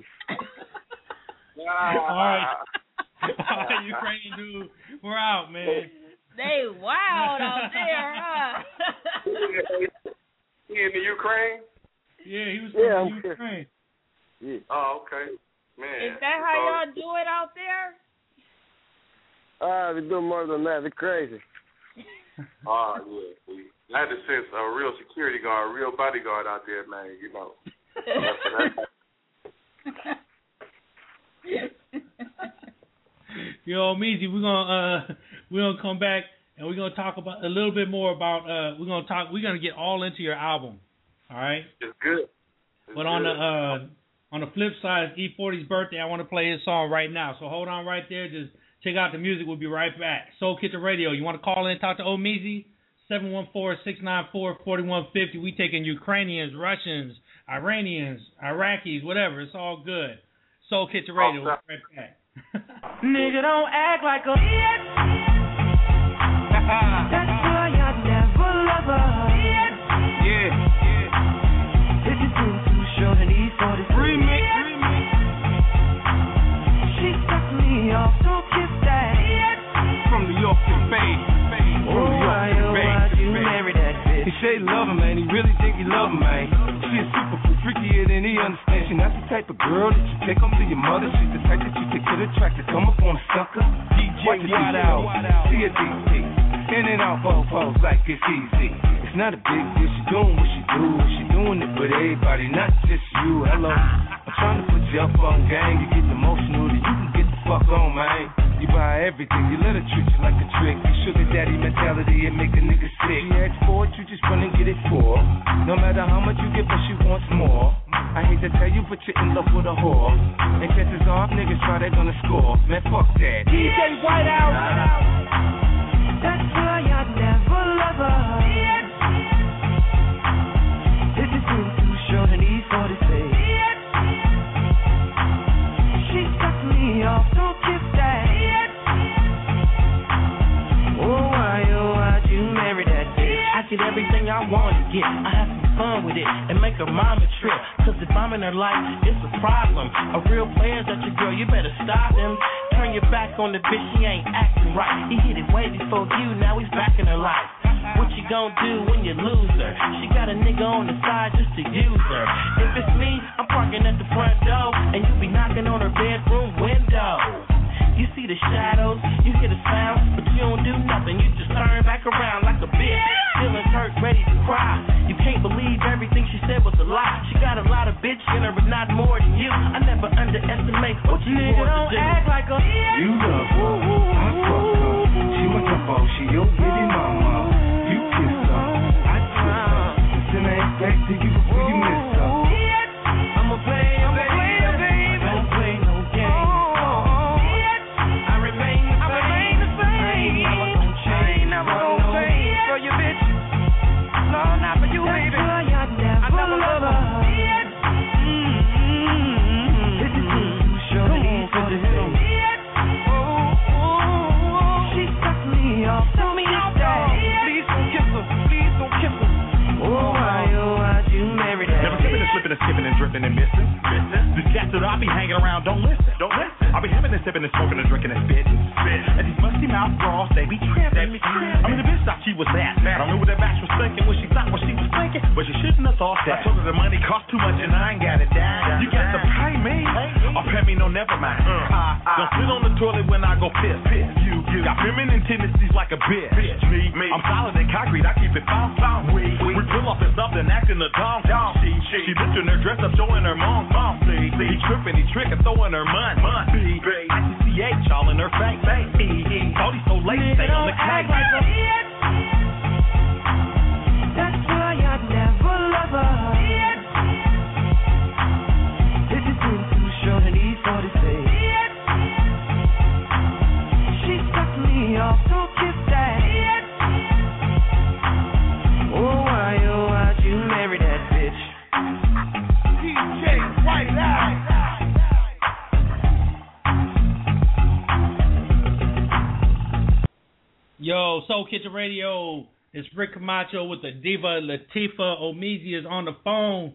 All right, Ukraine dude. We're out, man. They wild out there, huh? In the Ukraine? Yeah, he was from Ukraine. Yeah. Oh, okay. Man. Is that how y'all do it out there? We do more than that. They're crazy. Oh, yeah. I had to send a real security guard, a real bodyguard out there, man, you know. Yo, Meezy, we're gonna come back and we're gonna talk about a little bit more about we're gonna get all into your album. All right? It's good. But on the flip side, it's E40's birthday. I want to play his song right now. So hold on right there. Just check out the music. We'll be right back. Soul Kitchen Radio. You want to call in and talk to Omeezy? 714-694-4150. We taking Ukrainians, Russians, Iranians, Iraqis, whatever. It's all good. Soul Kitchen Radio. We'll be right back. Nigga, don't act like a bitch. That's why I never love her. Yeah. If you do too short and E40 Remix. She sucked me off, don't kiss that. From New York to Spain. Why'd you marry that bitch? He say he love him, man. He really think he love him, man. She is super cool, freakier than he understands. She not the type of girl that you take home to your mother. She's the type that you take to the track to come up on a sucker. DJ Wide Out, see a DC. In and out, both pose like it's easy. It's not a big deal. She doing what she do. She doing it for everybody, not just you. Hello, I'm trying to put you up on game. You get emotional, then you can get the fuck on, man. You buy everything, you let her treat you like a trick. You sugar daddy mentality, it make a nigga sick. She asks for it, you just run and get it for her. No matter how much you give her, she wants more. I hate to tell you, but you're in love with a whore. And chances are, niggas try, they're gonna score. Man, fuck that. DJ White Out. That's why I never love her. If you do too short and E40 say. She sucked me off, don't kiss that. Why'd you marry that bitch? I get everything I want to get. I have some fun with it and make her mama trip. Cause if I'm in her life, it's a problem. A real player's at your girl, you better stop him. Turn your back on the bitch, she ain't acting right. He hit it way before you, now he's back in her life. What you gonna do when you lose her? She got a nigga on the side just to use her. If it's me, I'm parking at the front door, and you be knocking on her bedroom window. You see the shadows, you hear the sound, but you don't do nothing. You just turn back around like a bitch, feeling hurt, ready to cry. You can't believe everything she said was a lie. She got a lot of bitch in her, but not more than you. I never underestimate what you want to do. Don't act like a you love her, I fuck her. She wants a ball, she your baby mama. You kiss her, I kiss her. Listen, I ain't back to you before you miss her. I'ma play, baby. Don't play no game. Skipping and drifting and missing. These cats that I be hanging around don't listen. I be having and sipping and smoking and drinking and spitting. And these musty mouth bras, they be tripping. I mean, the bitch thought she was that. I don't know what that bitch was thinking, what she thought, what she was thinking. But she shouldn't have thought that. I told her the money cost too much and I ain't got it down. You got to pay me. Or pay me, no, never mind. Don't sit on the toilet when I go piss. You got feminine tendencies like a bitch. Me. I'm solid and concrete, I keep it found. We pull off and something acting a dong. She lifting her dress up, showing her mom. He tripping, he tricking, throwing her money. ICCH all in her face. All these so late, stay on the cake. That's why I never love her. If you do too short and E40 say. She sucked me off, don't kiss that. Why'd you marry that bitch? DJ White Out. Yo, Soul Kitchen Radio. It's Rick Camacho with the diva Latifah. Omeezy is on the phone.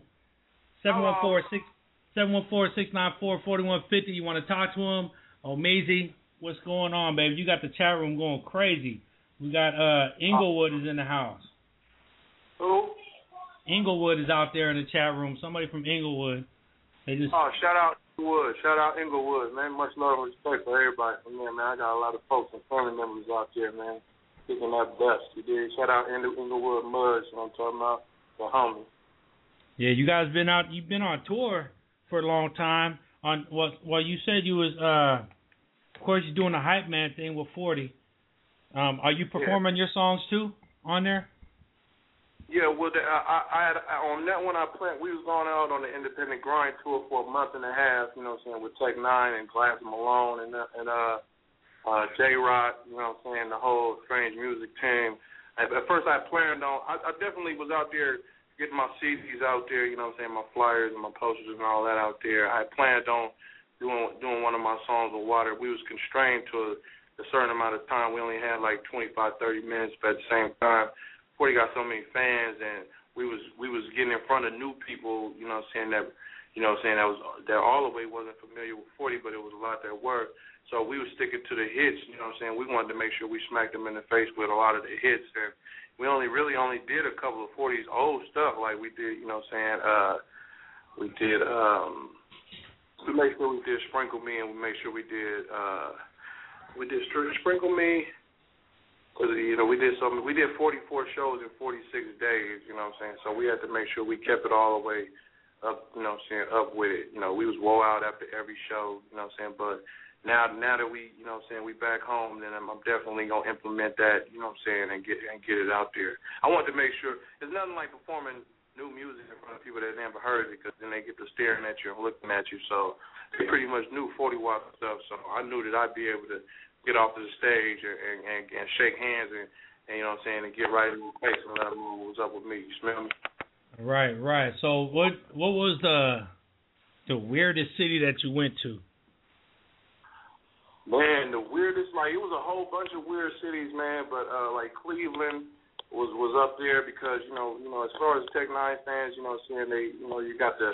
714-694-4150. You want to talk to him? Omeezy, what's going on, baby? You got the chat room going crazy. We got Inglewood is in the house. Who? Inglewood is out there in the chat room. Somebody from Inglewood. Shout out Inglewood. Shout out Inglewood, man. Much love and respect for everybody from there, man. I got a lot of folks and family members out there, man. Kicking that dust. You did. Shout out Inglewood Mudds, you know what I'm talking about? The homie. Yeah, you guys been out. You've been on tour for a long time. Well, you said you was, of course, you're doing the hype man thing with 40. Are you performing your songs too on there? Yeah, well, I had on that one we was going out on the Independent Grind tour for a month and a half. You know what I'm saying, with Tech Nine and Glass Malone and J-Rock. You know what I'm saying, the whole Strange Music team. At first, I planned on. I definitely was out there getting my CDs out there. You know what I'm saying, my flyers and my posters and all that out there. I planned on doing one of my songs with Water. We was constrained to a certain amount of time. We only had like 25, 30 minutes, but at the same time, 40 got so many fans, and we was getting in front of new people, you know what I'm saying, that all the way wasn't familiar with 40, but it was a lot that were. So we was sticking to the hits, you know what I'm saying. We wanted to make sure we smacked them in the face with a lot of the hits, and we only did a couple of 40's old stuff, like we did, you know what I'm saying, we made sure we did Sprinkle Me, and we made sure we did Sprinkle Me. You know, we did 44 shows in 46 days, you know what I'm saying? So we had to make sure we kept it all the way up, you know what I'm saying, up with it. You know, we was woe out after every show, you know what I'm saying? But now that we, you know what I'm saying, we back home, then I'm definitely going to implement that, you know what I'm saying, and get it out there. I wanted to make sure, there's nothing like performing new music in front of people that never heard it, because then they get to staring at you and looking at you. So they pretty much knew 40 Watt stuff, so I knew that I'd be able to get off to the stage and shake hands and you know what I'm saying, and get right in the face and let them know what's up with me. You smell me? Right. So what was the weirdest city that you went to? Man, the weirdest, like, it was a whole bunch of weird cities, man, but like Cleveland was up there because, you know, as far as Tech Nine fans, you know what I'm saying, you got the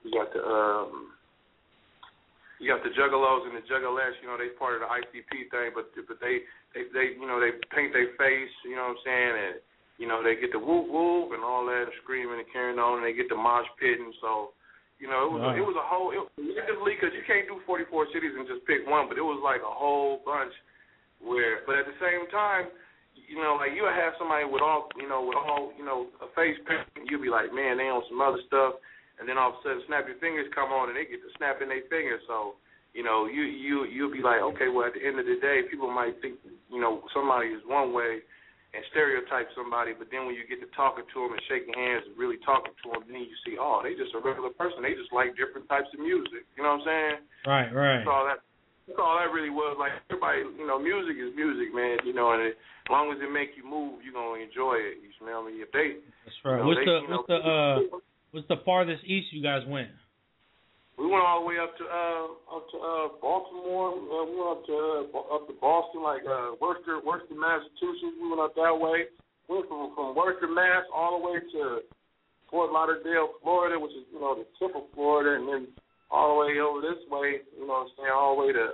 Juggalos and the Juggalettes, you know, they part of the ICP thing, but they you know, they paint their face, you know what I'm saying, and, you know, they get the whoop whoop and all that, and screaming and carrying on, and they get the mosh pitting. So, you know, it was a whole, because you can't do 44 cities and just pick one, but it was like a whole bunch but at the same time, you know, like, you'll have somebody with all, a face paint, and you'll be like, man, they on some other stuff. And then all of a sudden, snap your fingers come on, and they get to snapping their fingers. So, you know, you'll be like, okay, well, at the end of the day, people might think, you know, somebody is one way and stereotype somebody, but then when you get to talking to them and shaking hands and really talking to them, then you see, oh, they just a regular person. They just like different types of music. You know what I'm saying? Right. That's all that really was. Like, everybody, you know, music is music, man. You know, and as long as it make you move, you're going to enjoy it. You smell me? If they, that's right. What's the farthest east you guys went? We went all the way up to Baltimore. We went up to Boston, like Worcester, Massachusetts. We went up that way. We went from Worcester, Mass, all the way to Fort Lauderdale, Florida, which is, you know, the tip of Florida, and then all the way over this way. You know what I'm saying? All the way to.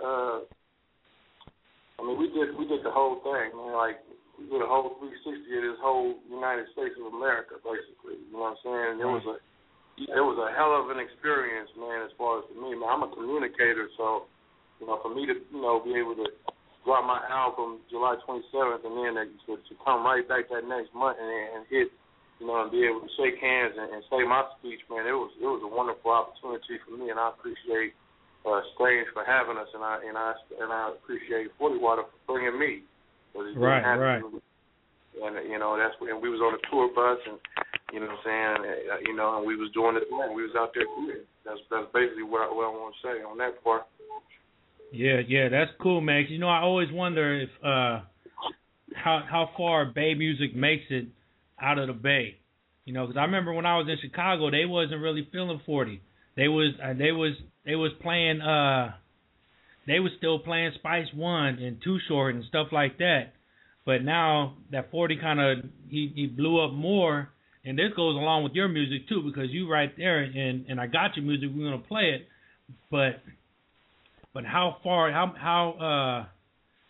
We did the whole thing, man. Like, we did a whole 360 of this whole United States of America, basically. You know what I'm saying? It was a hell of an experience, man, as far as for me. Man, I'm a communicator, so, you know, for me to, you know, be able to drop my album July 27th and then to come right back that next month and hit, you know, and be able to shake hands and say my speech, man, it was a wonderful opportunity for me, and I appreciate Strange for having us, and I appreciate 40 Watt for bringing me. Right. And, you know, that's when we was on a tour bus, and, you know what I'm saying, you know, and we was doing it, we was out there doing it. That's basically what I want to say on that part. Yeah, that's cool, man. 'Cause, you know, I always wonder if how far Bay music makes it out of the Bay. You know, because I remember when I was in Chicago, they wasn't really feeling 40. They was playing they was still playing Spice One and Too Short and stuff like that. But now that 40 kind of he blew up more, and this goes along with your music too, because you right there, and I got your music, we're gonna play it. But how far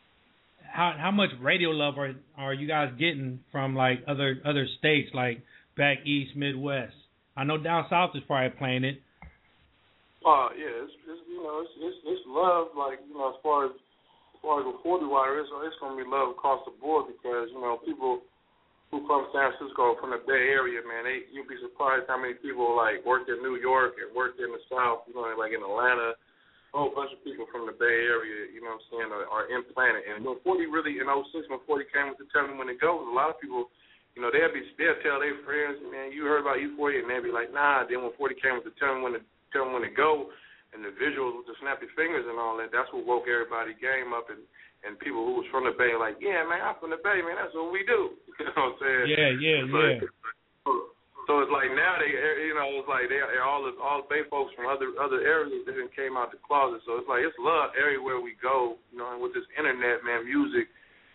how much radio love are you guys getting from like other states? Like back east, Midwest? I know down south is probably playing it. Yeah, it's love. Like, as far as the 40 water, it's gonna be love across the board because people who from San Francisco, from the Bay Area, man, you'd be surprised how many people like worked in New York and worked in the South, like in Atlanta. A whole bunch of people from the Bay Area, are implanted. And when 40 really, in 06, when 40 came with the Tell Me When to Go, a lot of people, they'll tell their friends, man, you heard about Euphoria, and they'll be like, nah. Then when 40 came with the Tell Me When to Go, and the visuals with the snappy fingers and all that, that's what woke everybody game up. And people who was from the Bay like, yeah, man, I'm from the Bay, man, that's what we do. You know what I'm saying? Yeah. So it's like now it's like they all Bay folks from other areas that came out the closet. So it's like it's love everywhere we go. And with this internet, man, music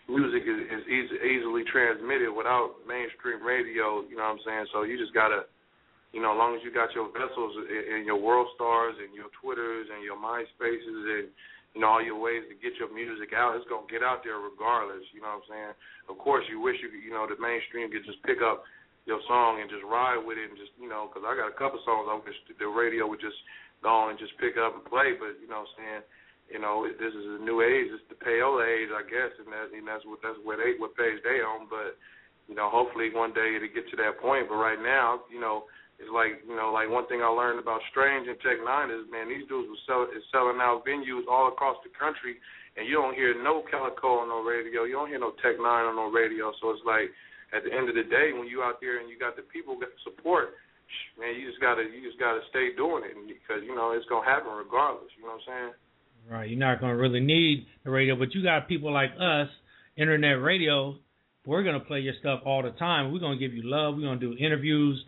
is easily transmitted without mainstream radio. You know what I'm saying? So you just gotta, as long as you got your vessels and your World Stars and your Twitters and your MySpaces and all your ways to get your music out, it's gonna get out there regardless. You know what I'm saying? Of course, you wish the mainstream could just pick up your song and just ride with it and just, because I got a couple songs I wish the radio would just go on and just pick up and play, but, what I'm saying, this is a new age, it's the payola age, I guess, and that's what page they on, but, hopefully one day it'll get to that point, but right now, it's like, like one thing I learned about Strange and Tech Nine is, man, these dudes is selling out venues all across the country, and you don't hear no Calico on no radio, you don't hear no Tech Nine on no radio, so it's like, at the end of the day, when you out there and you got the people got the support, man, you just gotta stay doing it because it's gonna happen regardless. You know what I'm saying? Right. You're not gonna really need the radio, but you got people like us, internet radio. We're gonna play your stuff all the time. We're gonna give you love. We're gonna do interviews.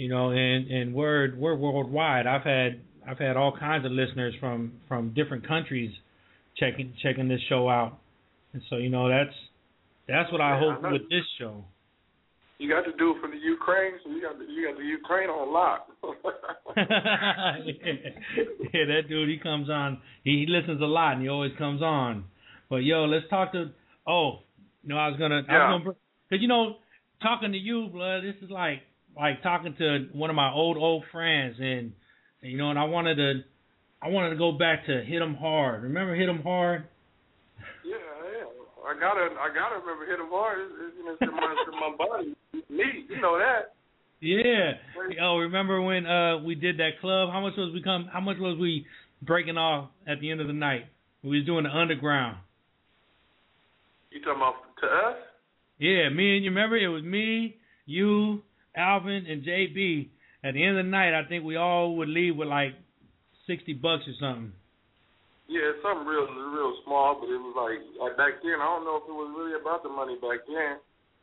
And we're worldwide. I've had all kinds of listeners from different countries checking this show out, and so that's what I hope with this show. You got the dude from the Ukraine, so you got the Ukraine on lock. Yeah, that dude, he comes on. He listens a lot, and he always comes on. But let's talk to. Because talking to you, blood. This is like talking to one of my old friends, and and I wanted to go back to Hit 'Em Hard. Remember Hit 'Em Hard? Yeah. I gotta remember Hit 'Em Hard. It's in my body. Me, you know that. Yeah. Remember when we did that club? How much was we breaking off at the end of the night? We was doing the underground. You talking about to us? Yeah, me and you. Remember, it was me, you, Alvin, and JB. At the end of the night, I think we all would leave with like $60 or something. Yeah, something real small, but it was like back then. I don't know if it was really about the money back then.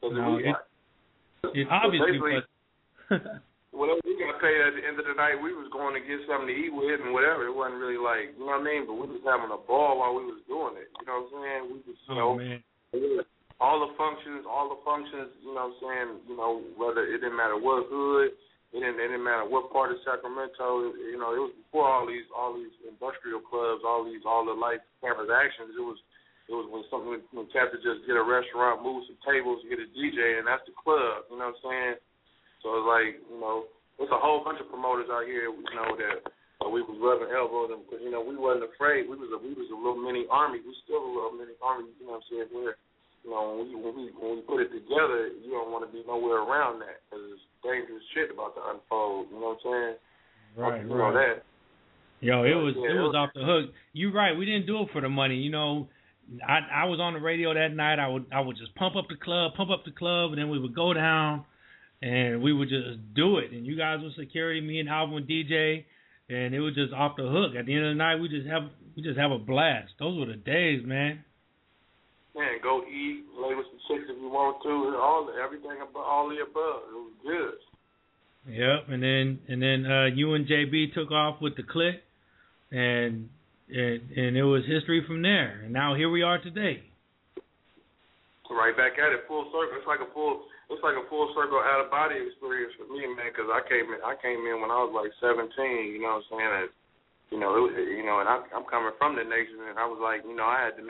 It obviously was. Whatever we got paid at the end of the night, we was going to get something to eat with and whatever. It wasn't really like, you know what I mean? But we was having a ball while we was doing it. You know what I'm saying? We was, man. all the functions, you know what I'm saying? Whether it didn't matter what hood, it didn't matter what part of Sacramento. It was before all these industrial clubs, all the life campus actions. It was when cats would just get a restaurant, move some tables, get a DJ, and that's the club. You know what I'm saying? So it's like, there's a whole bunch of promoters out here, that we was rubbing elbows because, we wasn't afraid. We was a little mini army. We still a little mini army. You know what I'm saying? Where, when we put it together, you don't want to be nowhere around that because it's dangerous shit about to unfold. You know what I'm saying? Right. You know that. It was off the hook. You're right. We didn't do it for the money. I was on the radio that night. I would just pump up the club, and then we would go down, and we would just do it. And you guys were security, me and Alvin would DJ, and it was just off the hook. At the end of the night, we just have a blast. Those were the days, man. Man, go eat, lay with some chicks if you want to, everything all the above. It was good. Yep, and then you and JB took off with the clique, and it was history from there. And now here we are today. Right back at it, full circle. It's like a full circle out of body experience for me, man. Because I came in when I was like 17. You know what I'm saying? And, and I'm coming from the nation, and I was like, I had to make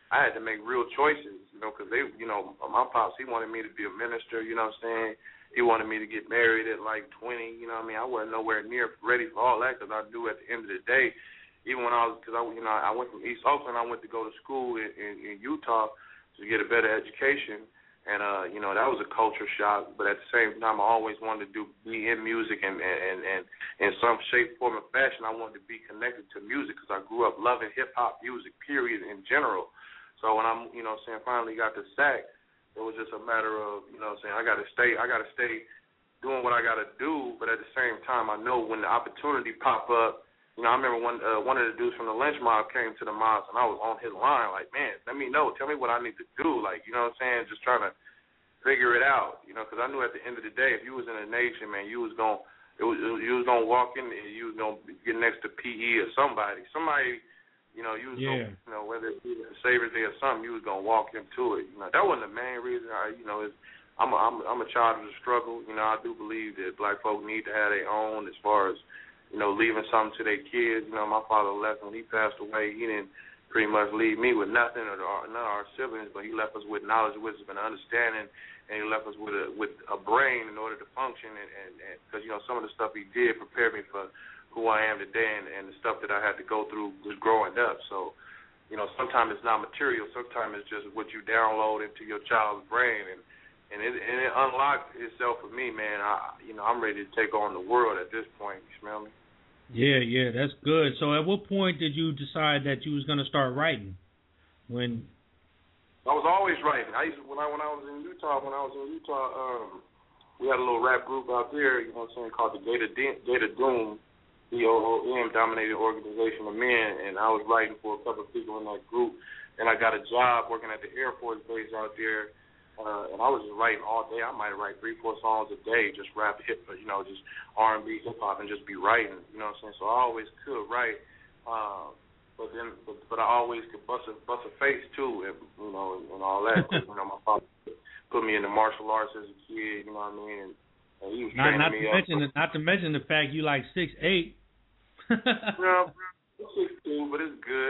I had to make real choices, you know, because they, you know, my pops, he wanted me to be a minister, you know what I'm saying? He wanted me to get married at like 20, you know what I mean? I wasn't nowhere near ready for all that because I knew at the end of the day, even when I was, because I went from East Oakland, I went to go to school in Utah to get a better education. And, you know, that was a culture shock. But at the same time, I always wanted to be in music and in some shape, form, or fashion. I wanted to be connected to music because I grew up loving hip-hop music, period, in general. So when I'm, you know what I'm saying, finally got the sack, it was just a matter of, you know what I'm saying, I got to stay doing what I got to do. But at the same time, I know when the opportunity pop up, you know, I remember one of the dudes from the Lynch Mob came to the mosque, and I was on his line like, man, let me know. Tell me what I need to do. Like, you know what I'm saying? Just trying to figure it out, you know, because I knew at the end of the day, if you was in a nation, man, you was gonna walk in and you was gonna get next to PE or somebody, you know, you was gonna, you know, whether it be Savior's Day or something, you was gonna walk into it. You know, that wasn't the main reason. I'm a child of the struggle. You know, I do believe that black folk need to have their own as far as, you know, leaving something to their kids. You know, my father left when he passed away. He didn't pretty much leave me with nothing, or none of our siblings, but he left us with knowledge, wisdom, and understanding, and he left us with a brain in order to function. And because, you know, some of the stuff he did prepared me for who I am today and the stuff that I had to go through was growing up. So, you know, sometimes it's not material. Sometimes it's just what you download into your child's brain, and it unlocked itself for me, man. I'm ready to take on the world at this point. You smell me? Yeah, that's good. So at what point did you decide that you was going to start writing? When I was always writing. When I was in Utah, we had a little rap group out there, you know what I'm saying, called the Gate of Doom, DOOM, Dominated Organization of Men, and I was writing for a couple of people in that group, and I got a job working at the Air Force Base out there. And I was just writing all day. I might write 3-4 songs a day, just rap, just R&B, hip hop, and just be writing. You know what I'm saying? So I always could write, but I always could bust a face too, and all that. You know, my father put me into martial arts as a kid. You know what I mean? And he was training me up. Not to mention the fact you like 6'8". No, I'm 6'2", but it's good.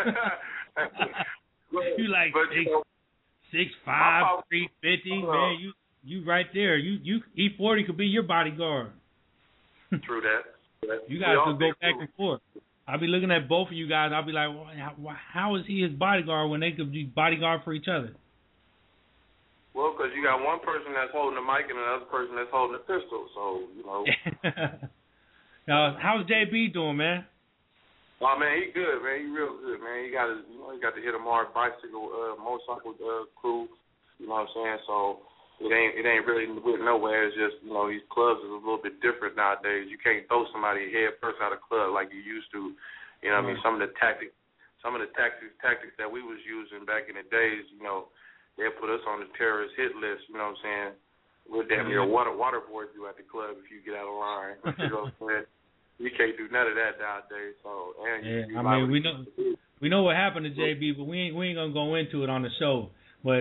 You like 6'5", 350, man. You right there. You E40 could be your bodyguard. True that. You guys could go back and forth. I'll be looking at both of you guys. I'll be like, well, how is he his bodyguard when they could be bodyguard for each other? Well, because you got one person that's holding the mic and another person that's holding the pistol. So, you know. Now, how's JB doing, man? Oh man, he good, man. He real good, man. He got the Hit 'em Hard bicycle, motorcycle crew. You know what I'm saying? So it ain't really with nowhere. It's just, you know, these clubs is a little bit different nowadays. You can't throw somebody head first out of club like you used to. You know what I mean? Some of the tactics that we was using back in the days, you know, they put us on the terrorist hit list. You know what I'm saying? We're damn near waterboard you at the club if you get out of line. You know what I'm saying? We can't do none of that nowadays. So, we know what happened to JB, but we ain't gonna go into it on the show. But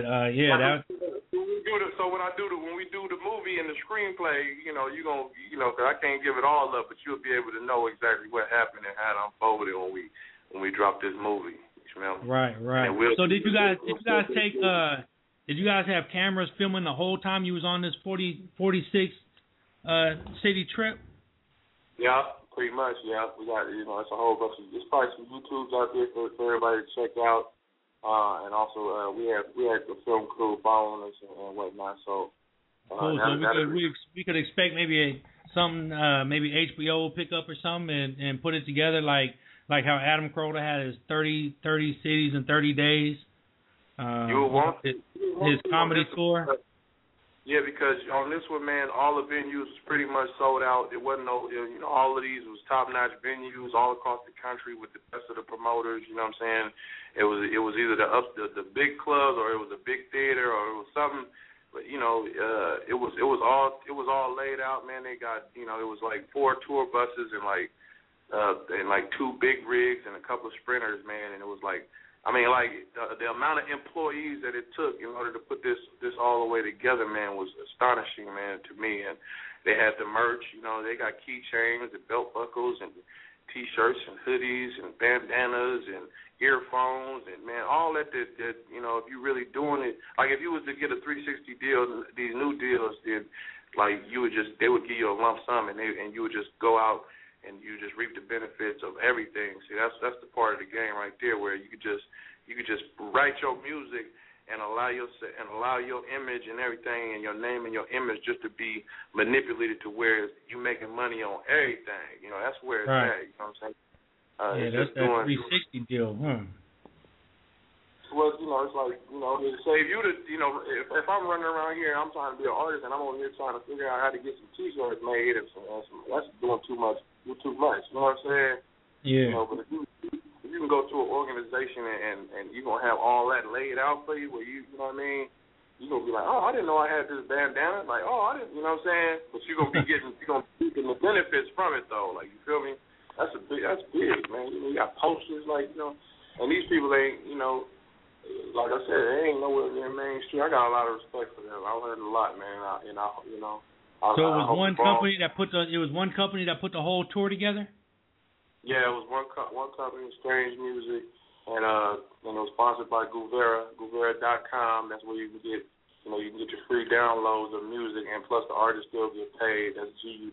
when we do the movie and the screenplay, you know, because I can't give it all up, but you'll be able to know exactly what happened and how it unfolded when we drop this movie. You smell me? Right. So did you guys have cameras filming the whole time you was on this 46 city trip? Yeah. Pretty much, yeah. We got, you know, it's a whole bunch of, there's probably some YouTubes out there for everybody to check out. And also, we had the film crew following us and whatnot. So, cool. So we could expect maybe maybe HBO will pick up or something and put it together like how Adam Carolla had his 30 cities in 30 days. His comedy tour. Yeah, because on this one, man, all the venues was pretty much sold out. It wasn't all of these was top-notch venues all across the country with the best of the promoters. You know what I'm saying? It was either the big clubs or it was a big theater or it was something. But you know, it was all laid out, man. They got, you know, it was like 4 tour buses and like 2 big rigs and a couple of sprinters, man. And it was like, I mean, like, the amount of employees that it took in order to put this all the way together, man, was astonishing, man, to me. And they had the merch, you know, they got keychains and belt buckles and T-shirts and hoodies and bandanas and earphones, and man, all that you know, if you really doing it, like if you was to get a 360 deal, these new deals, then like they would give you a lump sum, and you would just go out and you just reap the benefits of everything. See, that's the part of the game right there, where you could just write your music and allow your image and everything and your name and your image just to be manipulated to where you making money on everything. You know, that's where it's at. You know what I'm saying? That's that 360 deal, huh? Well, you know, it's like, you know, it save you to, you know, if I'm running around here and I'm trying to be an artist and I'm over here trying to figure out how to get some T-shirts made, and that's doing too much. You know what I'm saying? Yeah. You know, but if you can go to an organization and you're going to have all that laid out for you, where you know what I mean? You're going to be like, oh, I didn't know I had this bandana. Like, oh, I didn't, you know what I'm saying? But you're going to be getting the benefits from it, though. Like, you feel me? That's big, man. You know, you got posters, like, you know, and these people ain't, you know, like I said, they ain't nowhere near mainstream. I got a lot of respect for them. I learned a lot, man. You know. So it was one company that put the whole tour together? Yeah, it was one company, Strange Music, and it was sponsored by Guvera, Guvera.com. That's where you can get your free downloads of music, and plus the artists still get paid. That's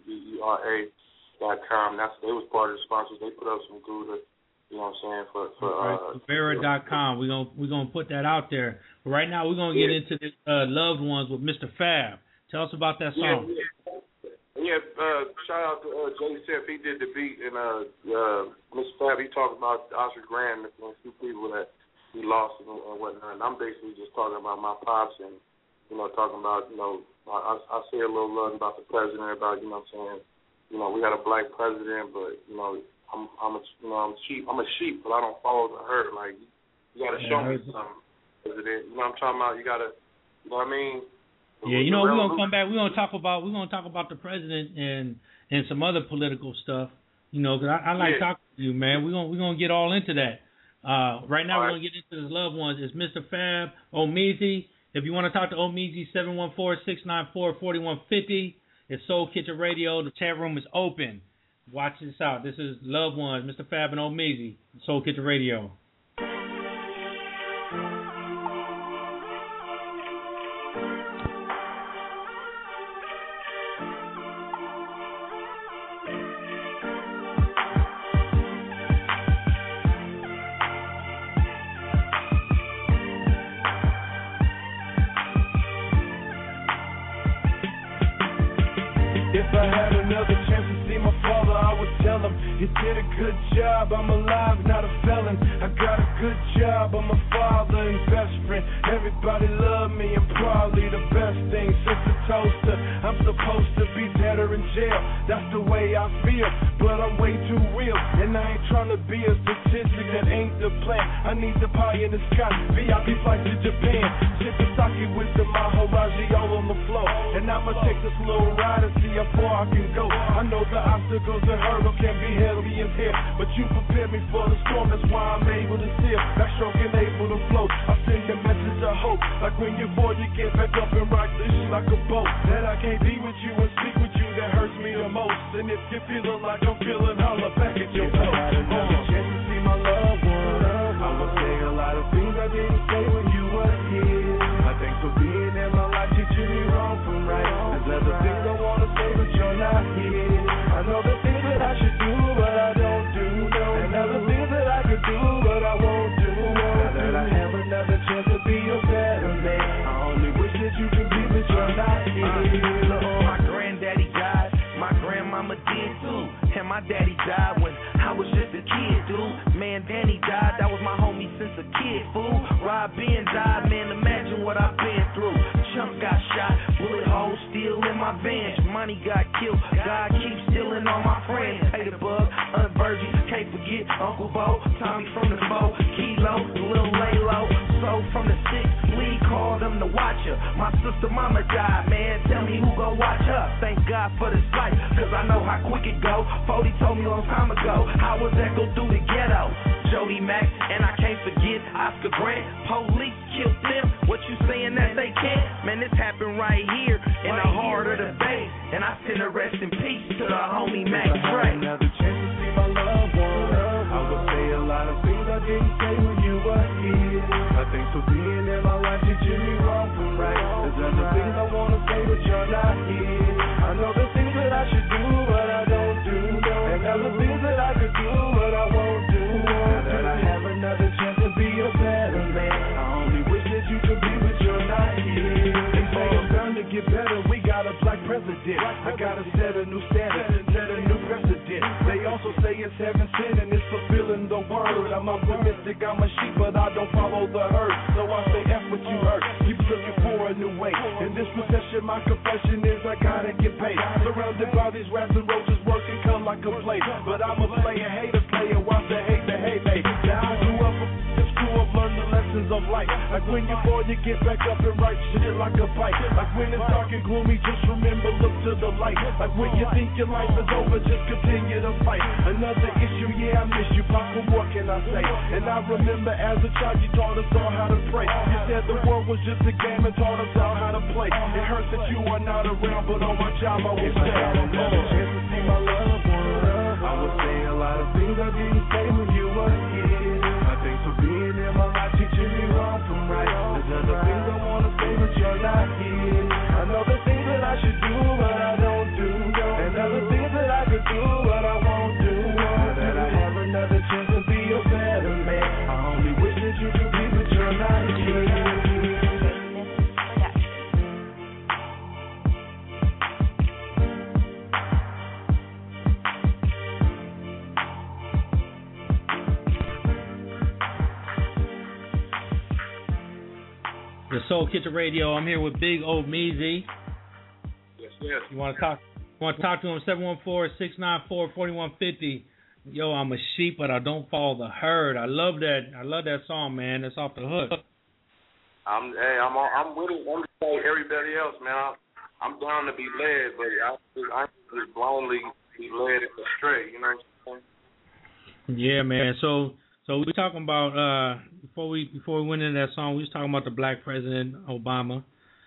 Guvera.com. They was part of the sponsors. They put up some Gouda. You know what I'm saying? For Guvera.com. We're gonna put that out there. But right now we're gonna get into this Loved Ones with Mr. Fab. Tell us about that song. Yeah, shout out to Jay Seth. He did the beat, and Mr. Fab, he talked about Oscar Grant and a few people that he lost and whatnot. And I'm basically just talking about my pops and, you know, talking about, you know, I say a little love about the president, about, you know what I'm saying, you know, we got a black president, but, you know, I'm a sheep, but I don't follow the herd. Like, you got to show me something, president. You know what I'm talking about? You got to, you know what I mean? Yeah, you know, we're gonna come back. We're gonna talk about the president and some other political stuff. You know, because I like talking to you, man. We're gonna get all into that. Right now, we're gonna get into his Loved Ones. It's Mr. Fab Omeezy. If you want to talk to Omeezy, 714-694-4150. It's Soul Kitchen Radio. The chat room is open. Watch this out. This is Loved Ones, Mr. Fab and Omeezy, Soul Kitchen Radio. You did a good job, I'm alive, not a felon. I got a good job, I'm a father and best friend. Everybody love me, I'm probably the best thing since the toaster. I'm supposed to be dead or in jail, that's the way I feel. But I'm way too real, and I ain't trying to be a statistic, that ain't the plan. I need the pie in the sky, VIP flight to Japan. Sipping sake with the Maharaji all on the floor. And I'ma take this little ride and see how far I can go. I know the obstacles and hurdles can be heavy as hell, but you prepared me for the storm, that's why I'm able to sail. Backstroking, able to float. I send a message of hope, like when you're bored, you get back up and rock this shit like a boat. That I can't be with you and speak with you, that hurts me the most. And if you're feeling like I'm feeling, holler back at your toe. I had another chance to see my loved one. I'ma say a lot of things I didn't say when you were here. Thanks for being in my life, teaching me wrong from right. There's other things I wanna say, but you're not here. I know the things that I should do, but I don't do. And other things that I could do, but I won't do. Now that I have another chance to be a better man, I only wish that you could be, but you're not here. My granddaddy died, my grandmama did too, and my daddy died when I was just a kid, dude. Man, Danny died, that was my homie since a kid, fool. Rob Ben died, man, imagine what I've been through. Chunk got shot, bullet holes still in my van. Money got killed, God keeps stealing all my friends. Hey, the bug, Aunt Virgie, can't forget Uncle Bo, Tommy from the Bo, Kilo, Lil Laylo. So from the 6th, Lee called him the watcher. My sister mama died, man, tell me who gon' watch her. Thank God for this life, cause I know how quick it go. 40 told me a long time ago, how was that go through the ghetto? Jody Mack, and I can't forget Oscar Grant. Police killed them, what you saying that they can't? Man, this happened right here in the heart of the bay. And I send a rest in peace to the homie Mac Dre. Another chance to see my loved one. I would say a lot of things I didn't say mind, teaching me wrong from right. There's other things I wanna say, but you're not here. I know the things that I should do, but I don't do. And other things that I could do, but I won't do. Now that I have another chance to be a better man, I only wish that you could be, but you're not here. They say I'm bound to get better, we got a black president. I gotta set a new standard, set a new precedent. They also say it's heaven sent and it's fulfilling the word. I'm optimistic, I'm a sheep, but I don't follow the herd. So I say F what you heard, keep looking for a new way. In this recession, my confession is I gotta get paid. Surrounded by these rats and roaches working come like a play. But I'm a player, hater player, watch the hate, hey. Now I grew up, learn the lessons of life. Like when you fall, you get back up and write shit like a fight. Like when it's dark and gloomy, just remember, look to the light. Like when you think your life is over, just continue to fight. Another issue, yeah, I miss you, Papa, what can I say? And I remember as a child, you taught us all how to pray. You said the world was just a game and taught us all how to play. It hurts that you are not around, but on my job, I will stay. I don't have a chance to see my loved one. I was saying a lot of things I didn't say when you were here. Thanks for being in my life, teaching me wrong from right. There's other things I wanna say, but you're not here. I know the things that I should do, but I don't do. And other things that I could do, but I won't do. Now that I have another chance to be a better man, I only wish that you could be, but you're not here. The Soul Kitchen Radio. I'm here with Big O Meezy. Yes. You want to talk to him? 714-694-4150. Yo, I'm a sheep, but I don't follow the herd. I love that song, man. That's off the hook. I'm with it. I'm like everybody else, man. I'm down to be led, but I just blindly be led astray. You know what I'm saying? Yeah, man. So we're talking about before we went into that song, we was talking about the black president Obama.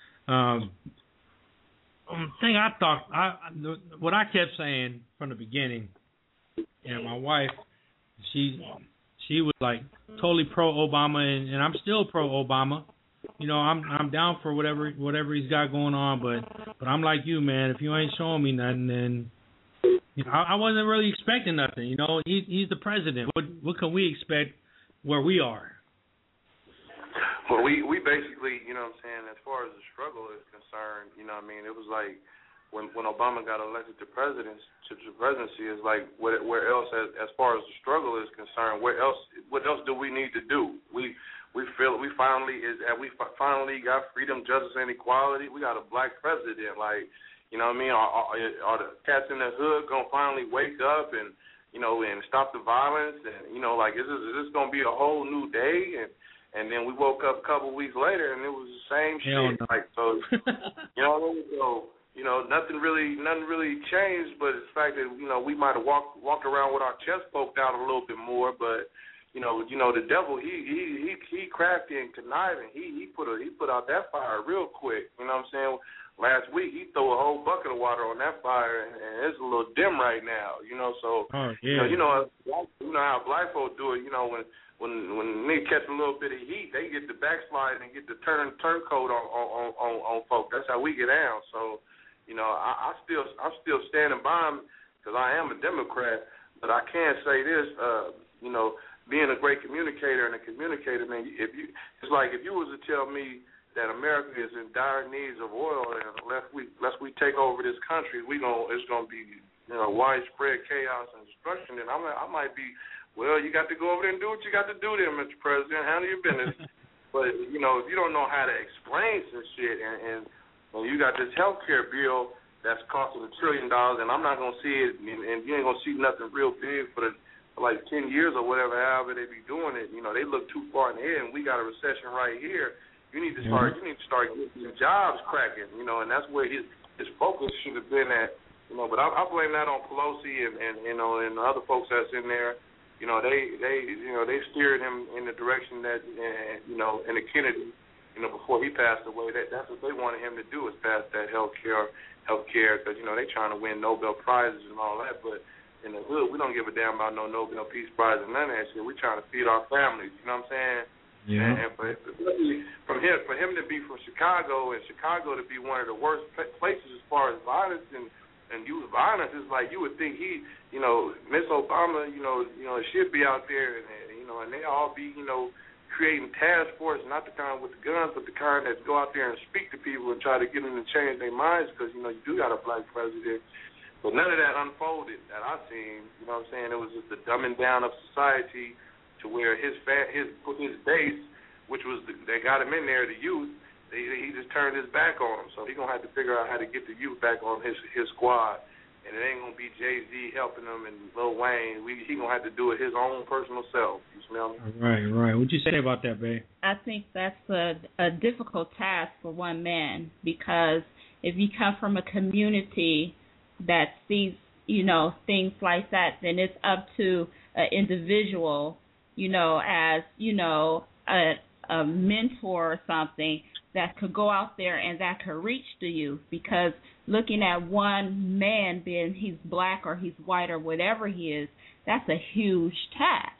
What I kept saying from the beginning, and my wife, she was like totally pro Obama, and I'm still pro Obama. You know, I'm down for whatever he's got going on, but I'm like you, man. If you ain't showing me nothing, then you know, I wasn't really expecting nothing. You know, he's the president. What can we expect where we are? Well, we basically, you know what I'm saying, as far as the struggle is concerned, you know what I mean, it was like when Obama got elected to presidency, it's like where else, as far as the struggle is concerned, what else do we need to do? We finally got freedom, justice, and equality. We got a black president, like, you know what I mean? Are the cats in the hood gonna finally wake up and, you know, and stop the violence? And, you know, like, is this gonna be a whole new day? And then we woke up a couple weeks later and it was the same shit. No. Like, so, you know, nothing really changed, but it's the fact that, you know, we might have walked around with our chest poked out a little bit more, but you know, the devil, he crafty and conniving. He put out that fire real quick. You know what I'm saying? Last week he threw a whole bucket of water on that fire, and it's a little dim right now. You know, so you know how black folk do it. You know, when they catch a little bit of heat, they get the backslide and get the turncoat on folk. That's how we get down. So, you know, I'm still standing by him because I am a Democrat, but I can say this, you know, being a great communicator and a communicator, man, if you was to tell me that America is in dire needs of oil, and unless we take over this country, it's gonna be, you know, widespread chaos and destruction. Then I might be, well, you got to go over there and do what you got to do there, Mr. President. Handle your business. But you know, if you don't know how to explain some shit, and you got this healthcare bill that's costing $1 trillion, and I'm not gonna see it, and you ain't gonna see nothing real big for like 10 years or whatever, however they be doing it. You know, they look too far ahead, and we got a recession right here. You need to start. You need to start getting some jobs cracking. You know, and that's where his focus should have been at. You know, but I blame that on Pelosi and you know, and the other folks that's in there. You know, they steered him in the direction that you know, in the Kennedy, you know, before he passed away. That's what they wanted him to do, is pass that healthcare because you know they trying to win Nobel prizes and all that. But in the hood, we don't give a damn about no Nobel Peace Prize and none of that shit. We trying to feed our families. You know what I'm saying? Yeah. And for him to be from Chicago, and Chicago to be one of the worst places as far as violence and youth violence, is like you would think Miss Obama, should be out there, and they all be, creating task force, not the kind with the guns, but the kind that go out there and speak to people and try to get them to change their minds, because you do got a black president. But none of that unfolded that I seen. You know what I'm saying? It was just the dumbing down of society to where his base, which was they got him in there, the youth, he just turned his back on them. So he's gonna have to figure out how to get the youth back on his squad. And it ain't gonna be Jay-Z helping him and Lil Wayne. He gonna have to do it his own personal self. You smell me? Right. What'd you say about that, babe? I think that's a difficult task for one man, because if you come from a community that sees, things like that, then it's up to an individual, as, a mentor or something that could go out there and that could reach the youth. Because looking at one man, being he's black or he's white or whatever he is, that's a huge task.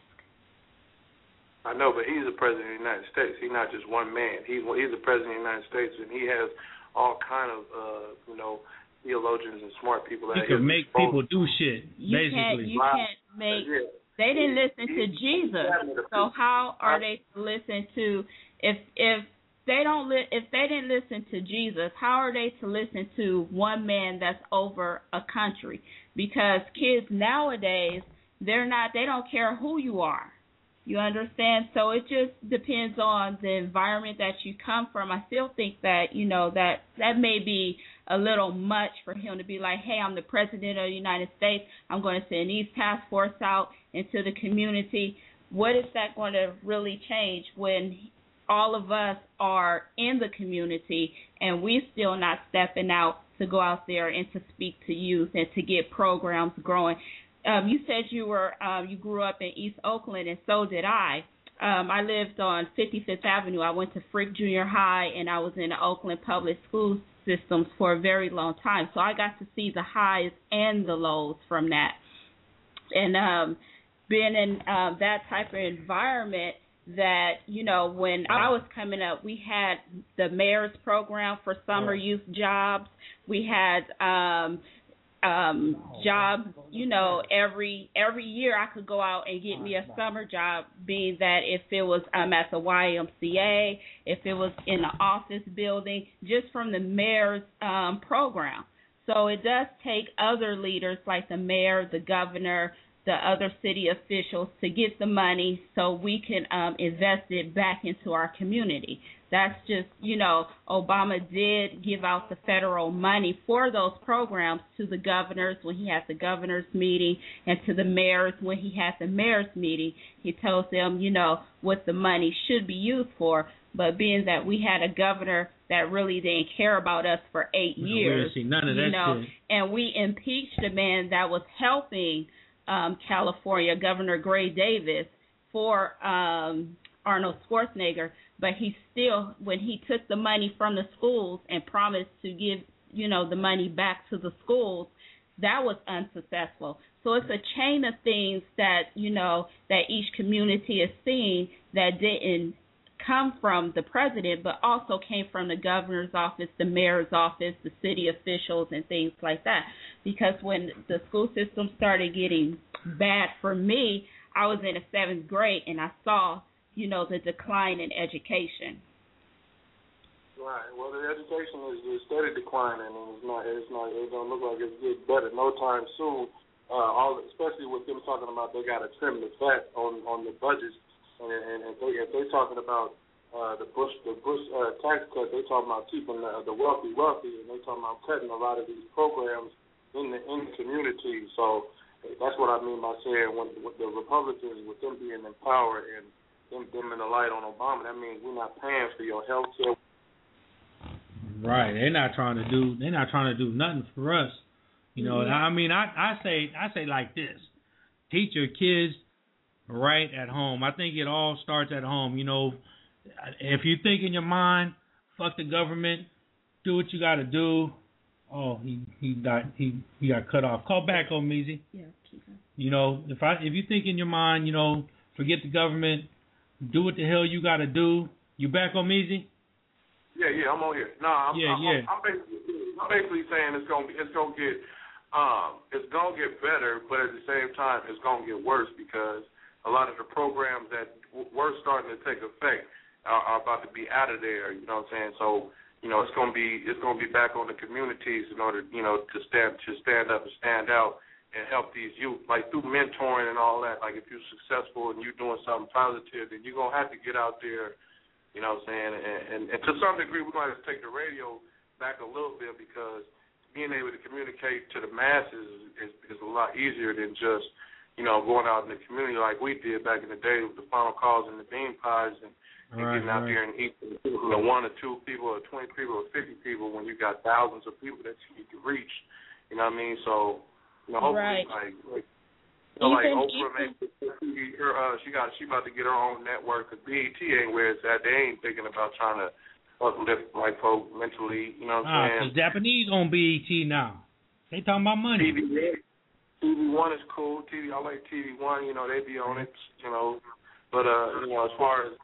I know, but he's the president of the United States. He's not just one man. He's the president of the United States, and he has all kind of, theologians and smart people. He could make people do shit, basically. You can't make... They didn't listen to Jesus, so how are they to listen to... If they didn't listen to Jesus, how are they to listen to one man that's over a country? Because kids nowadays, they don't care who you are. You understand? So it just depends on the environment that you come from. I still think that, that may be a little much for him to be like, hey, I'm the president of the United States. I'm going to send these task force out into the community. What is that going to really change when all of us are in the community and we still not stepping out to go out there and to speak to youth and to get programs growing? You said you grew up in East Oakland, and so did I. I lived on 55th Avenue. I went to Frick Junior High, and I was in the Oakland public school systems for a very long time. So I got to see the highs and the lows from that. And being in that type of environment, that, when I was coming up, we had the mayor's program for summer youth jobs. We had jobs, every year I could go out and get me a summer job, being that if it was at the YMCA, if it was in the office building, just from the mayor's program. So it does take other leaders like the mayor, the governor, the other city officials to get the money so we can invest it back into our community. That's just, Obama did give out the federal money for those programs to the governors when he had the governor's meeting, and to the mayors when he had the mayor's meeting. He told them, what the money should be used for. But being that we had a governor that really didn't care about us for 8 years, we didn't see none of that shit. And we impeached a man that was helping California, Governor Gray Davis, for Arnold Schwarzenegger, but he still, when he took the money from the schools and promised to give, the money back to the schools, that was unsuccessful. So it's a chain of things that, that each community is seeing that didn't come from the president, but also came from the governor's office, the mayor's office, the city officials, and things like that. Because when the school system started getting bad for me, I was in the 7th grade, and I saw, the decline in education. Right. Well, the education is steady declining, and it don't look like it's getting better no time soon. Especially with them talking about they got to trim the fat on the budgets. And if they're talking about the Bush tax cut, they're talking about keeping the wealthy, and they're talking about cutting a lot of these programs in the community. So that's what I mean by saying when the Republicans, with them being in power and them in the light on Obama, that means we're not paying for your health care. Right, they're not trying to do nothing for us. I mean, I say like this: teach your kids right at home. I think it all starts at home. If you think in your mind, fuck the government, do what you got to do. Oh, he got cut off. Call back on Meezy. Yeah, keep it. If you think in your mind, forget the government, do what the hell you got to do. You back on Meezy? Yeah, I'm on here. No, I'm basically saying it's gonna get better, but at the same time it's gonna get worse because a lot of the programs that were starting to take effect are about to be out of there. You know what I'm saying? So it's gonna be back on the communities in order to stand up and stand out and help these youth, like through mentoring and all that. Like if you're successful and you're doing something positive, then you're gonna have to get out there. You know what I'm saying? And to some degree, we're going to take the radio back a little bit because being able to communicate to the masses is a lot easier than just, going out in the community like we did back in the day with the Final Calls and the Bean Pies and getting out there and eating, 1 or 2 people or 20 people or 50 people when you got thousands of people that you can reach. You know what I mean? So, hopefully, like Oprah, maybe she about to get her own network. Cause BET ain't where it's at. They ain't thinking about trying to uplift white folk mentally. You know what I'm saying? The Japanese own BET now. They talking about money. TV1 is cool. I like TV1. They be on it. But as far as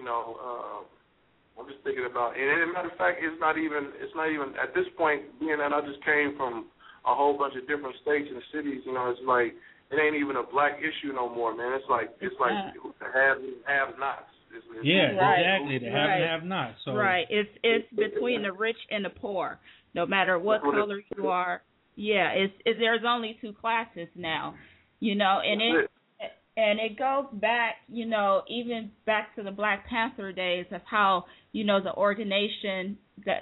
I'm just thinking about. And as a matter of fact, it's not even at this point. Being that I just came from a whole bunch of different states and cities, it's like it ain't even a black issue no more, man. It's like the have-nots. Exactly. The have-nots. So. Right. It's between the rich and the poor, no matter what color you are. Yeah. There's only 2 classes now, and it goes back, even back to the Black Panther days of how the organization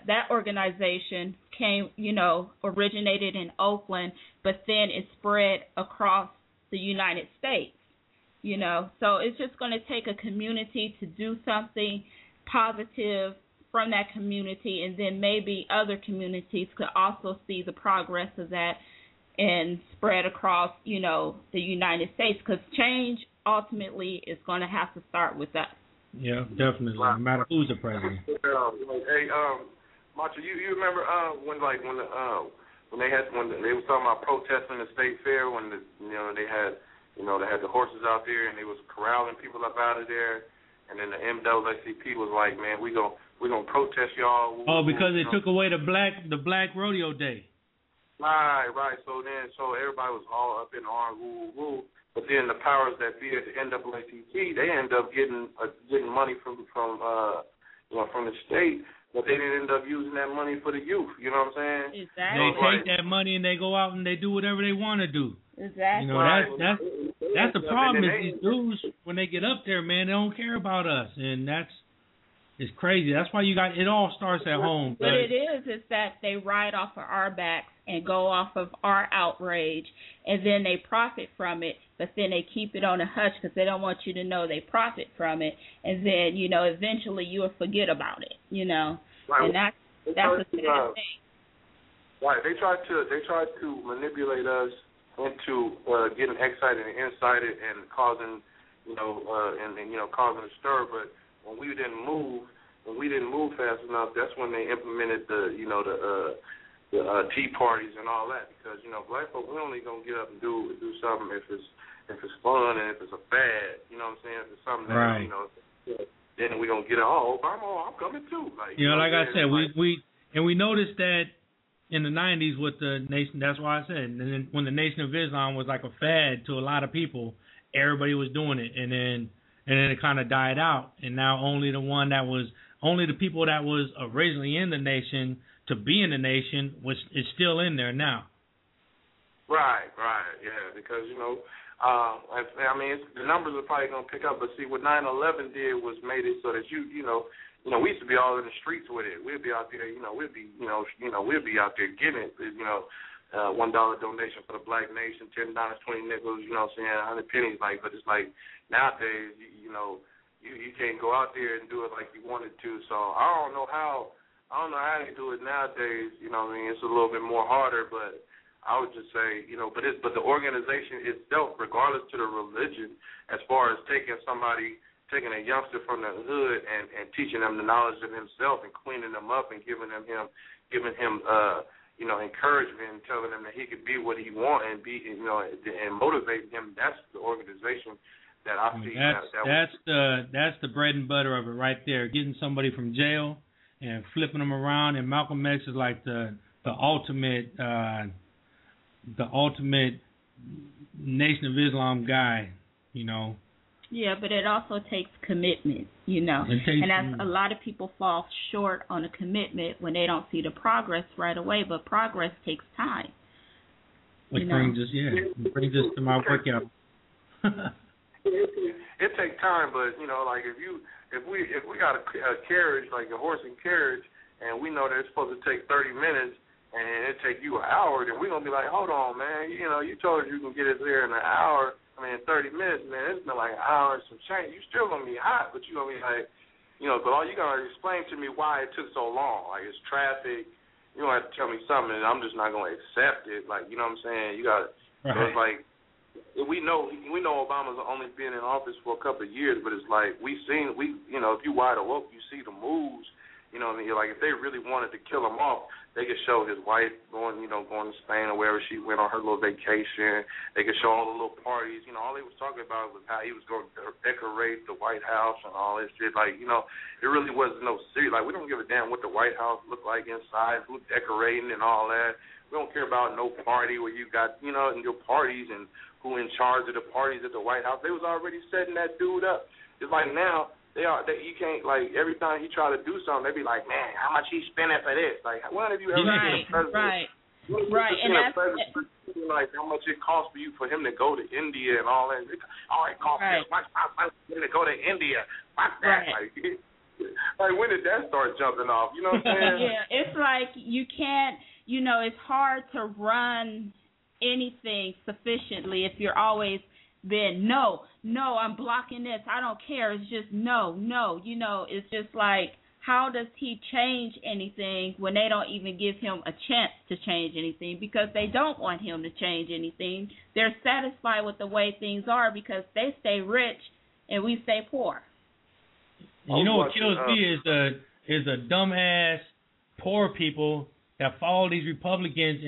came, originated in Oakland, but then it spread across the United States, So it's just going to take a community to do something positive from that community, and then maybe other communities could also see the progress of that and spread across, the United States, because change ultimately is going to have to start with us. Yeah, definitely, no matter who's the president. Hey, Macho, you remember when they were talking about protesting the state fair when they had the horses out there and they was corralling people up out of there, and then the NAACP was like, man, we're gonna protest y'all. Because they took away the black rodeo day. Right. So everybody was all up in arms, woo. But then the powers that be at the NAACP, they end up getting money from the state. But they didn't end up using that money for the youth. You know what I'm saying? Exactly. They take that money and they go out and they do whatever they want to do. Exactly. That's the problem. Is these dudes, when they get up there, man, they don't care about us, and it's crazy. That's why it all starts at home. But it is that they ride off of our backs and go off of our outrage, and then they profit from it, but then they keep it on a hush because they don't want you to know they profit from it, and then, eventually you'll forget about it, Right. And that's a sad thing. Right. They tried to manipulate us into getting excited and incited and causing, causing a stir, but when we didn't move fast enough, that's when they implemented the tea parties and all that. Because black folk, we only gonna get up and do something if it's fun and if it's a fad. You know what I'm saying? If it's something that right. Then we gonna get Obama, I'm coming too. Like I said, we noticed that in the 90s with the nation. That's why I said, and then when the Nation of Islam was like a fad to a lot of people, everybody was doing it, and then it kind of died out, and now only the people that was originally in the nation to be in the nation is still in there now. Right, yeah, because the numbers are probably gonna pick up, but see what 9/11 did was made it so that we used to be all in the streets with it. We'd be out there, we'd be out there getting it, $1 donation for the Black Nation, $10, 20 nickels, you know what I'm saying, 100 pennies, but it's like nowadays, you can't go out there and do it like you wanted to. So I don't know how they do it nowadays. It's a little bit more harder, but I would just say, but the organization itself, regardless to the religion, as far as taking a youngster from the hood and teaching them the knowledge of himself and cleaning them up and giving him encouragement and telling him that he could be what he wants and be, and motivating him. That's the organization that I see. That's the bread and butter of it right there. Getting somebody from jail and flipping them around. And Malcolm X is like the ultimate Nation of Islam guy, you know. Yeah, but it also takes commitment, you know. And that's a lot of people fall short on a commitment when they don't see the progress right away. But progress takes time. Which brings us to my workout. It takes time, but you know, like if we got a carriage, like a horse and carriage, and we know that it's supposed to take 30 minutes, and it take you an hour, then we're gonna be like, hold on, man, you know, you told us you can get us there in an hour. I mean, 30 minutes, man, it's been like an hour and some change. You still gonna be hot, but you gonna be like, you know, but all you gotta explain to me why it took so long. Like it's traffic. You don't have to tell me something, and I'm just not gonna accept it. Like, you know what I'm saying? You got. Right. So it's like we know Obama's only been in office for a couple of years, but it's like you know, if you wide awoke, you see the moves. You know what I mean? Like if they really wanted to kill him off, they could show his wife going to Spain or wherever she went on her little vacation. They could show all the little parties. You know, all they was talking about was how he was going to decorate the White House and all this shit. Like, you know, it really wasn't no serious. Like, we don't give a damn what the White House looked like inside, who's decorating and all that. We don't care about no party where you got, you know, your parties and who in charge of the parties at the White House. They was already setting that dude up. It's like now, you can't, like, every time he try to do something, they be like, man, how much he spending for this? Like, when have you ever seen a president? Right. And that's like how much it costs for you for him to go to India and all that. Oh, it costs this much for him to go to India. Fuck that. Right. Like, when did that start jumping off? You know what I'm saying? Yeah, it's like you can't, you know, it's hard to run anything sufficiently if you're always been no, I'm blocking this, I don't care, it's just no, you know, it's just like, how does he change anything when they don't even give him a chance to change anything? Because they don't want him to change anything. They're satisfied with the way things are because they stay rich and we stay poor. You know what kills me is the dumbass poor people that follow these Republicans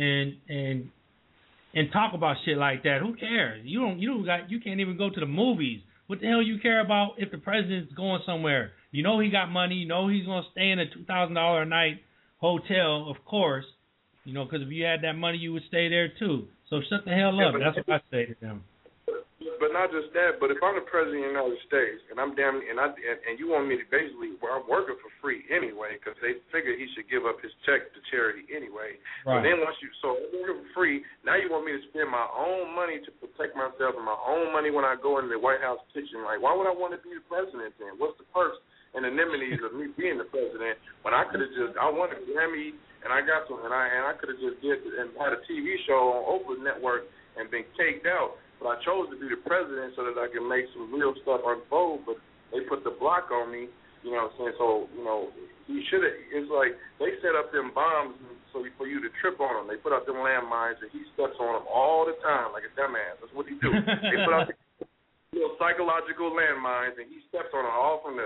and talk about shit like that. Who cares? You can't even go to the movies. What the hell you care about if the president's going somewhere? You know he got money. You know he's gonna stay in a $2,000 a night hotel, of course. You know, because if you had that money, you would stay there too. So shut the hell up. That's what I say to them. But not just that. But if I'm the president of the United States and I'm and you want me to basically, I'm working for free anyway, because they figure he should give up his check to charity anyway. Right. But then I'm working for free. Now you want me to spend my own money to protect myself and my own money when I go into the White House kitchen. Like, why would I want to be the president then? What's the perks and amenities of me being the president when I could have I won a Grammy and I got some, and I could have just had a TV show on Oprah Network and been caked out. But I chose to be the president so that I could make some real stuff unfold. But they put the block on me, you know what I'm saying? So, you know, he should have. It's like they set up them bombs so for you to trip on them. They put up them landmines and he steps on them all the time like a dumbass. That's what he do. They put out the psychological landmines and he steps on them all from the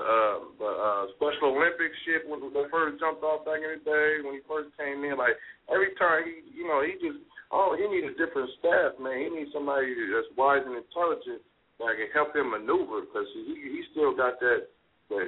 Special Olympics shit when they first jumped off back in the day when he first came in. Like every time he needs a different staff, man. He needs somebody that's wise and intelligent that can help him maneuver because he still got that the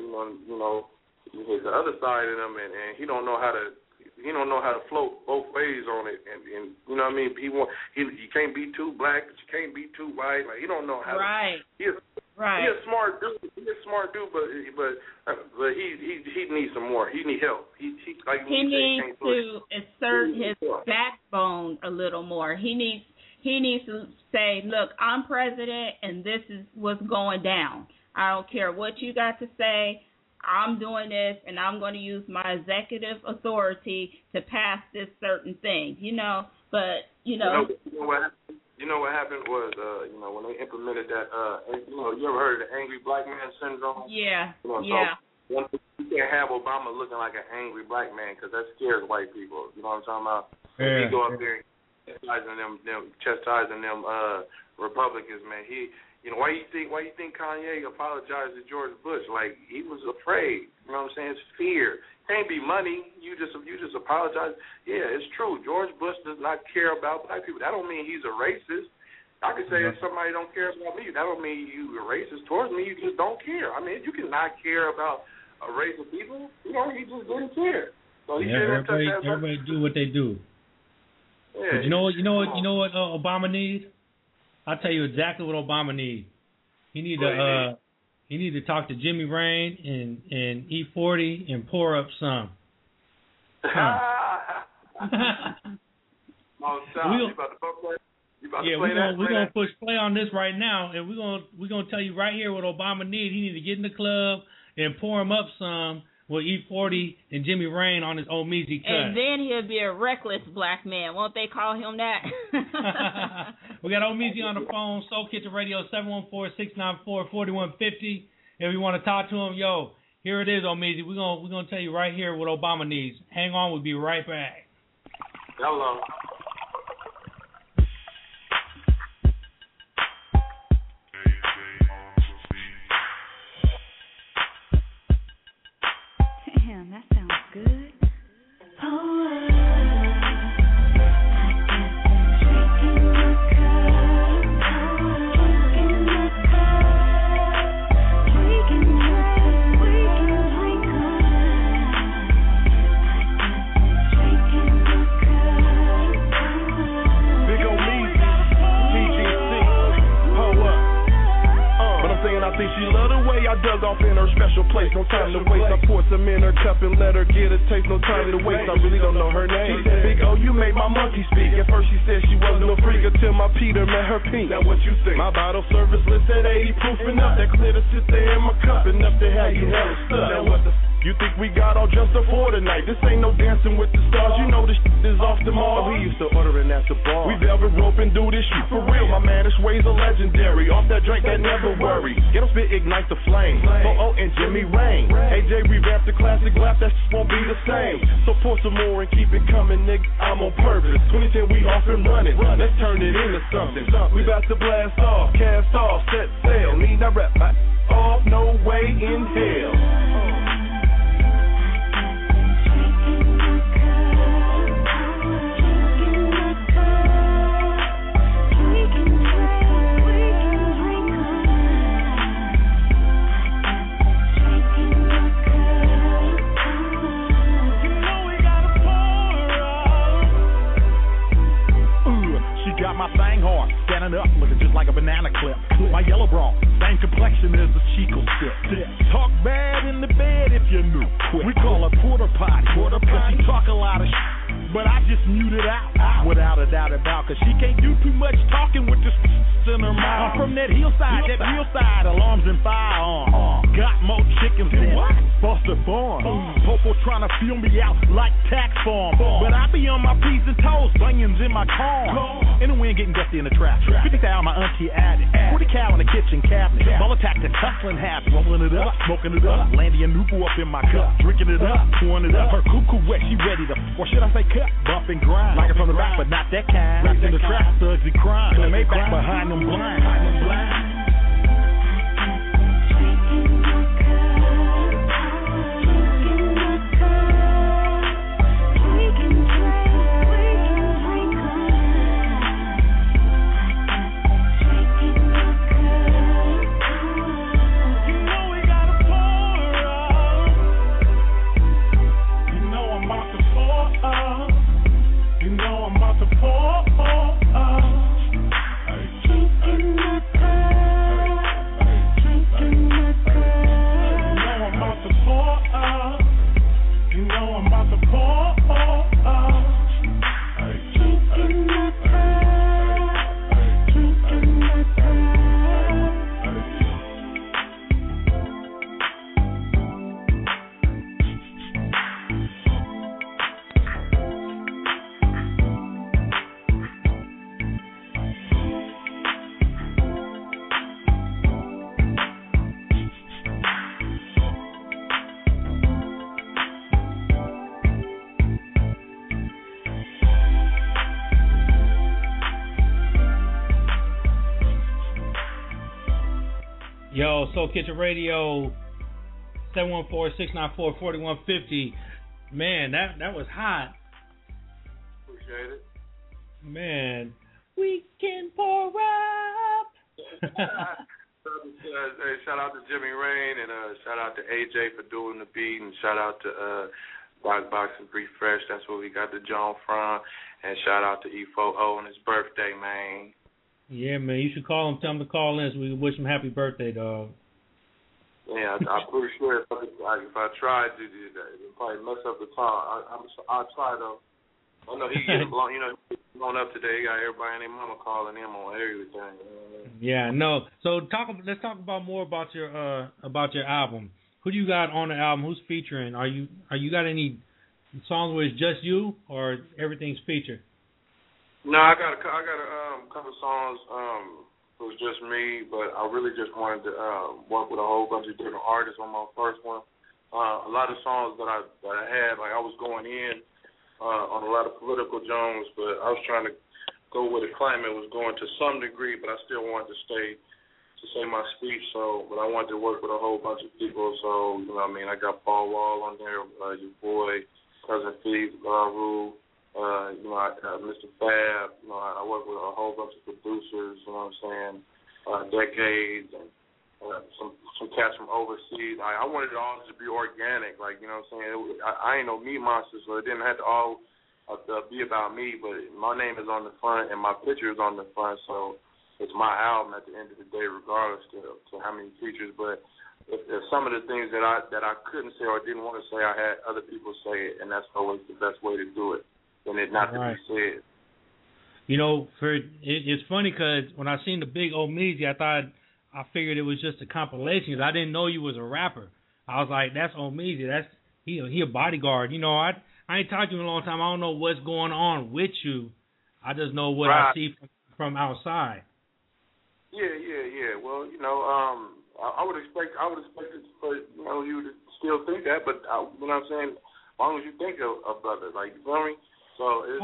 other side of him, and he don't know how to float both ways on it, and you know what I mean. You can't be too black, but you can't be too white. Like he don't know how. Right. He's a smart dude. He's a smart dude, but he needs some more. He needs help. He needs to assert his backbone a little more. He needs to say, look, I'm president, and this is what's going down. I don't care what you got to say. I'm doing this, and I'm going to use my executive authority to pass this certain thing, you know. But, you know. You know what happened was, when they implemented that, you ever heard of the angry black man syndrome? Yeah, So you can't have Obama looking like an angry black man because that scares white people. You know what I'm talking about? Yeah. He go up there chastising them Republicans, man. Why you think Kanye apologized to George Bush? Like he was afraid. You know what I'm saying? It's fear. Can't be money. You just apologize. Yeah, it's true. George Bush does not care about black people. That don't mean he's a racist. I could say if somebody don't care about me, that don't mean you are racist towards me. You just don't care. I mean, you can not care about a race of people. You know, he just didn't care. So he everybody do what they do. Yeah, but you know what Obama needs? I'll tell you exactly what Obama needs. He need to talk to Jimmy Rain and E40 and pour up some. We're gonna push play on this right now, and we're gonna tell you right here what Obama needs. He need to get in the club and pour him up some with E40 and Jimmy Rain on his old Meezy cut. And then he'll be a reckless black man. Won't they call him that? We got old Meezy on the phone. Soul Kitchen Radio 714-694-4150. If you want to talk to him, yo, here it is, old Meezy. We're gonna tell you right here what Obama needs. Hang on, we'll be right back. Hello. Damn, that sounds good. I think she love the way I dug off in her special place. No time to waste. I poured some in her cup and let her get a taste. No time to waste. I really don't know her name. Big O, you made my monkey speak. At first she said she wasn't no freak until my Peter met her pink. Now what you think? My bottle service list at 80 proof enough. That clear to sit there in my cup enough to have you hella stuck. Now what the you think we got all dressed up for tonight? This ain't no dancing with the stars. You know this is off the mall. We used to order it at the bar. We velvet rope and do this shit for real. My man, this ways are legendary. Off that drink that never worry. Get them spit, ignite the flame. Oh, and Jimmy Rain. AJ revamped the classic rap. That shit won't be the same. So pour some more and keep it coming, nigga. I'm on purpose. 2010 we off and running. Let's turn it into something. We about to blast off, cast off, set sail. Need not rap off, no way in hell. Got my thing hard, standing up, looking just like a banana clip. My yellow bra, same complexion as a Chico sip. Talk bad in the bed if you're new. We call her porta potty, cause she talk a lot of but I just mute it out, without a doubt about, cause she can't do too much talking with this in her mouth. I'm from that hillside, alarms and firearms. Got more chickens than Buster Farm. Popo trying to feel me out like tax form, but I be on my P's and toes, bunions in my car. In the wind, getting dusty in the trap. 50 thou my auntie added. 40 cow in the kitchen cabinet. Ball attack the tussling half, rolling it up, smoking it up. Landy and Nubu up in my cup, drinking it up, pouring it up. Her cuckoo wet, she ready to, or should I say cut, bump and grind. Like it from the back, but not that kind. Wrapped in the trap, thugs and crime. And they back behind them blind. Yo, Soul Kitchen Radio, 714-694-4150. Man, that was hot. Appreciate it. Man, we can pour up. Hey, shout out to Jimmy Rain, and shout out to AJ for doing the beat, and shout out to Box and Free Fresh. That's where we got the John from. And shout out to E4O on his birthday, man. Yeah, man, you should call him. Tell him to call in so we can wish him happy birthday, dog. Yeah, I'm pretty sure if I tried to do that, it'd probably mess up the time. I'll try though. I know he getting blown. He's blown up today. He got everybody and their mama calling him on everything. Yeah, no. So let's talk about more about your album. Who do you got on the album? Who's featuring? Are you got any songs where it's just you or everything's featured? No, I got a couple songs. It was just me, but I really just wanted to work with a whole bunch of different artists on my first one. A lot of songs that I had, like I was going in on a lot of political Jones, but I was trying to go where the climate was going to some degree, but I still wanted to say my speech. So, but I wanted to work with a whole bunch of people. So, you know what I mean? I got Paul Wall on there, your boy, Cousin Fee, Rue. Mr. Fab, I work with a whole bunch of producers, you know what I'm saying, Decades, and some cats from overseas. I wanted it all to be organic, like, you know what I'm saying. I ain't no meat monster, so it didn't have to all be about me, but my name is on the front and my picture is on the front, so it's my album at the end of the day, regardless to how many features. But if some of the things that I couldn't say or didn't want to say, I had other people say it, and that's always the best way to do it. And it not to be said. You know, it's funny because when I seen the big Omeezy, I figured it was just a compilation. I didn't know you was a rapper. I was like, that's Omeezy. He a bodyguard. You know, I ain't talked to you in a long time. I don't know what's going on with you. I just know what I see from outside. Yeah. Well, you know, I would expect it for you to still think that, but you know what I'm saying. As long as you think of brother, like, you feel me? So it's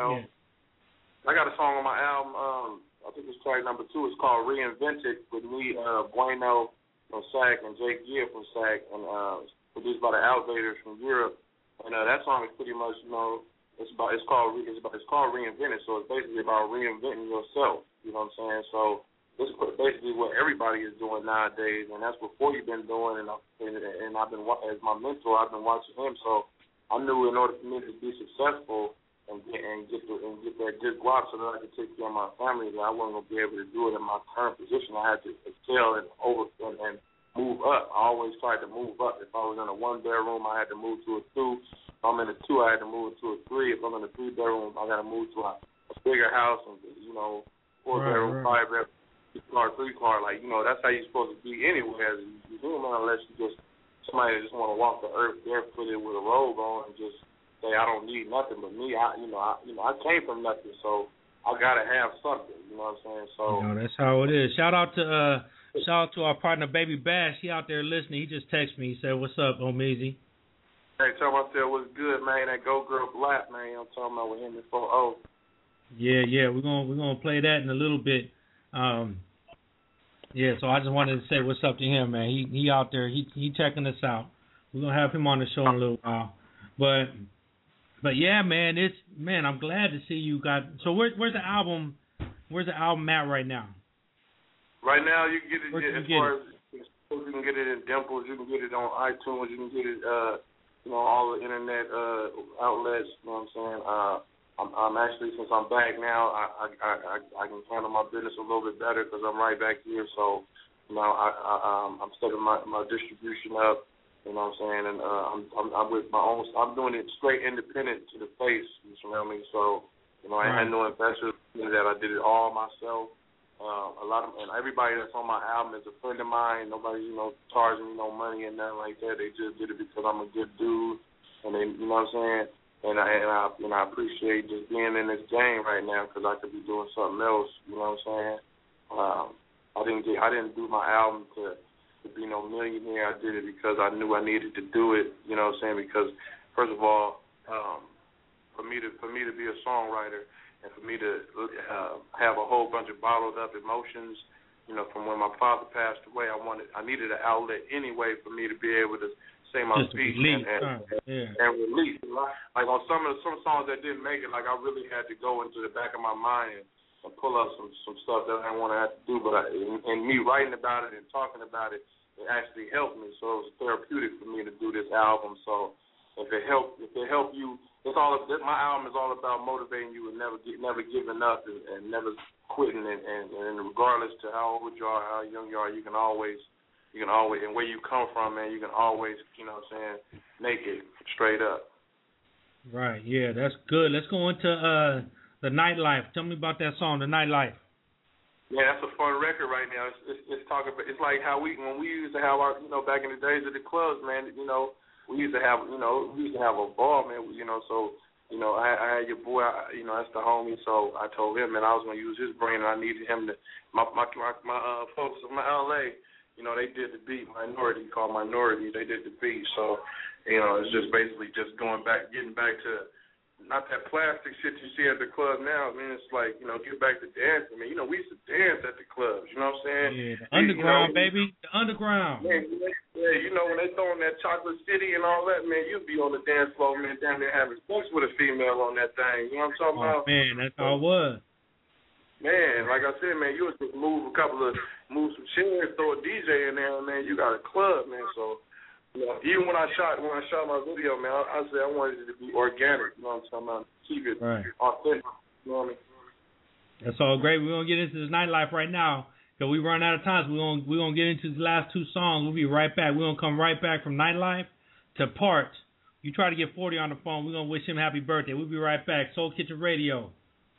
I got a song on my album, I think it's track number 2. It's called Reinvented with me, Bueno from SAC and Jake Gibb from SAC, and produced by the Elevators from Europe. And that song is pretty much, it's called Reinvented, so it's basically about reinventing yourself, you know what I'm saying? So this is basically what everybody is doing nowadays, and that's what 40 been doing, and I've been, as my mentor, I've been watching him, so I knew in order for me to be successful and get that good guap so that I could take care of my family, that I wasn't going to be able to do it in my current position. I had to excel and move up. I always tried to move up. If I was in a 1-bedroom, I had to move to a 2. If I'm in a 2, I had to move to a 3. If I'm in a 3-bedroom, I got to move to a bigger house and 4-bedroom, 5-bedroom, 3-car. Like, that's how you're supposed to be anywhere. You do, man, unless you just somebody that just want to walk the earth barefooted with a robe on and just say I don't need nothing. But me, I came from nothing, so I gotta have something. You know what I'm saying? So that's how it is. Shout out to our partner Baby Bash. He out there listening. He just texted me. He said, "What's up, Omeezy?" Hey, tell myself what's good, man. That Go Girl Black, man. I'm talking about with him and 4-0. Yeah. We're gonna play that in a little bit. Yeah, so I just wanted to say what's up to him, man. He out there, he checking us out. We're gonna have him on the show in a little while. But yeah, man, I'm glad to see you got. So where's the album at right now? Right now, you can get it you can get it in Dimples, you can get it on iTunes, you can get it all the internet outlets. You know what I'm saying? I'm actually, since I'm back now, I can handle my business a little bit better because I'm right back here. So, I'm stepping my distribution up. You know what I'm saying? And I'm with my own. I'm doing it straight independent to the face. You know what I mean? So, I had no investors. That I did it all myself. And everybody that's on my album is a friend of mine. Nobody, charging me no money and nothing like that. They just did it because I'm a good dude, and they, you know what I'm saying. And I appreciate just being in this game right now because I could be doing something else. You know what I'm saying? I didn't do my album to be no millionaire. I did it because I knew I needed to do it. You know what I'm saying? Because first of all, for me to be a songwriter and for me to have a whole bunch of bottled up emotions, from when my father passed away, I needed an outlet anyway for me to be able to say my speech and release. Like on some songs that didn't make it, like I really had to go into the back of my mind pull up some stuff that I want to have to do. But and me writing about it and talking about it, it actually helped me. So it was therapeutic for me to do this album. So if it helped you, my album is all about motivating you and never giving up and never quitting. And regardless to how old you are, how young you are, you can always, and where you come from, man, you can always, make it straight up. Right, yeah, that's good. Let's go into The Nightlife. Tell me about that song, The Nightlife. Yeah, that's a fun record right now. It's talking about, it's like how when we used to have our, back in the days of the clubs, man, we used to have a ball, man, so, I had your boy, that's the homie, so I told him, man, I was going to use his brain, and I needed him to, my folks from LA, they did the beat, called Minority, they did the beat, so, it's just basically just getting back to, not that plastic shit you see at the club now. I mean, it's like, get back to dancing. I mean, we used to dance at the clubs. You know what I'm saying? Yeah, the underground, baby. The underground. Man, yeah, when they throwing that Chocolate City and all that, man, you'd be on the dance floor, man, down there having sex with a female on that thing. You know what I'm talking about? Man, that's all it was. Man, like I said, man, you would just move some chairs, throw a DJ in there, man, you got a club, man, so... even when I shot my video, man, I said I wanted it to be organic. You know what I'm talking about? Keep it authentic. You know what I mean? That's all great. We're gonna get into this nightlife right now because we run out of time. So we're gonna get into the last two songs. We'll be right back. We're gonna come right back from Nightlife to Part. You try to get 40 on the phone. We're gonna wish him happy birthday. We'll be right back. Soul Kitchen Radio.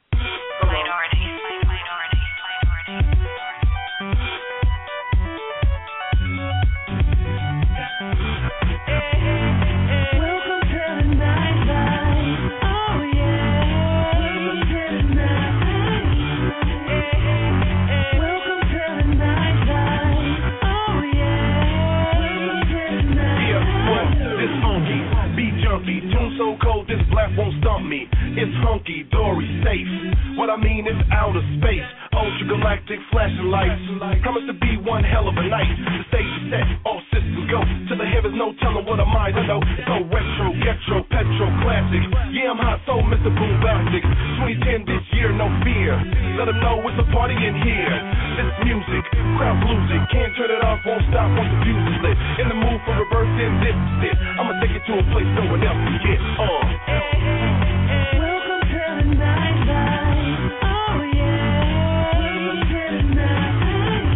So cold, this black won't stop me. It's hunky dory safe. What I mean is outer space. Ultra galactic flashing lights. Promise to be one hell of a night. The stage is set, all systems go. To the heavens, no telling what I might know. So retro, getro, petro, classic. Yeah, I'm hot, so Mr. Boombastic. 2010 this year, no fear. Let them know it's a party in here. This music, crowd losing. Can't turn it off, won't stop once the fuse is lit. In the mood for reverse, then this is it. I'ma take it to a place no one else can get. Welcome to the nightlife. Oh yeah. Welcome to the nightlife.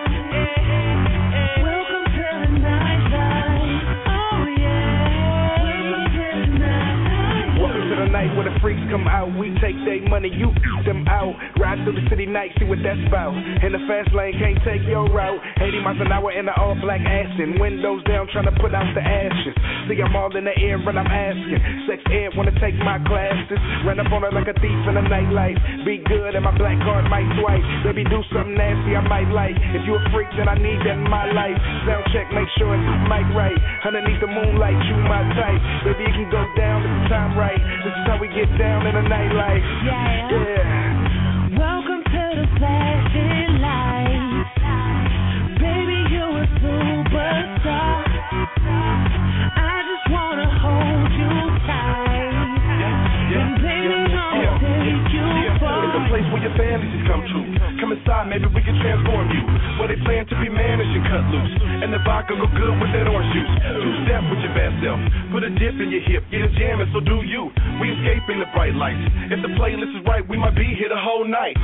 Welcome to the nightlife. Oh yeah. Welcome to the nightlife. Welcome to the night where the freaks come out. We take their money, you eat them out. Ride through the city night, see what that's about. In the fast lane, can't take your route. 80 miles an hour in the all black Aston. Windows down, trying to put out the ashes. See, I'm all in the air, but I'm asking. Sex ed, wanna take my classes. Run up on her like a thief in the nightlife. Be good, and my black card might swipe. Baby, do something nasty, I might like. If you a freak, then I need that in my life. Sound check, make sure it's mic right. Underneath the moonlight, you my type. Baby, it can go down if the time right. This is how we get down in the nightlife. Yeah. Welcome to the flashing lights. Baby, you a superstar. I just wanna hold you tight. And baby, I'ma take you far. It's a place where your fantasies come true. Come inside, maybe we can transform you. Where they plan to be managed and cut loose. And the vodka go good with that orange juice. Two-step with your best self. Put a dip in your hip, get a jamming, so do you. We escaping the bright lights. If the playlist is right, we might be here the whole night.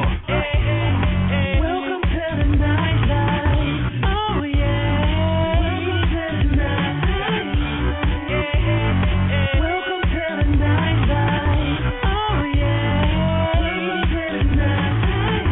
Welcome to the nightlife. Oh yeah. Welcome to the nightlife. Welcome to the nightlife. Oh yeah. Welcome to the nightlife.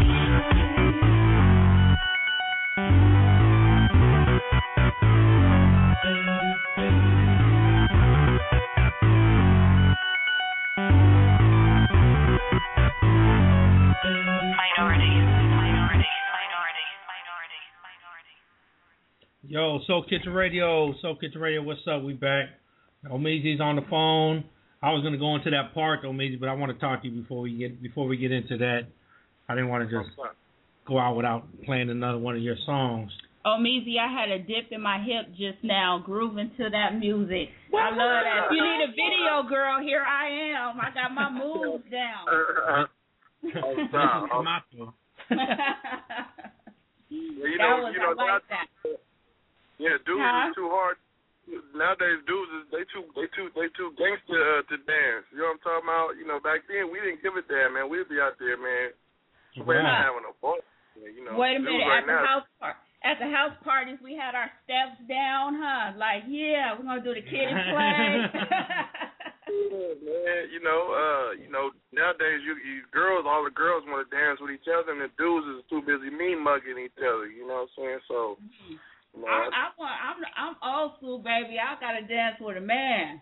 Yo, Soul Kitchen Radio, what's up? We back. Omeezy's on the phone. I was gonna go into that part, Omeezy, but I want to talk to you before we get into that. I didn't want to just go out without playing another one of your songs. Omeezy, I had a dip in my hip just now, grooving to that music. I love that. If you need a video, girl, here I am. I got my moves down. Yeah, dudes is too hard. Nowadays, dudes is they too gangster to dance. You know what I'm talking about? You know, back then we didn't give a damn, man. We'd be out there, man. We're not having a ball. You know, wait a minute. Right at the house parties, we had our steps down, huh? Like, yeah, we're gonna do the kid and play. Yeah, man. You know, nowadays you girls, all the girls want to dance with each other, and the dudes is too busy mean mugging each other. You know what I'm saying? So. No. I'm old school, baby. I gotta dance with a man.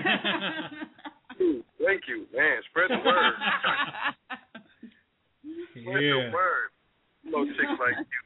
Thank you, man. Spread the word. Spread the word. No chicks like you.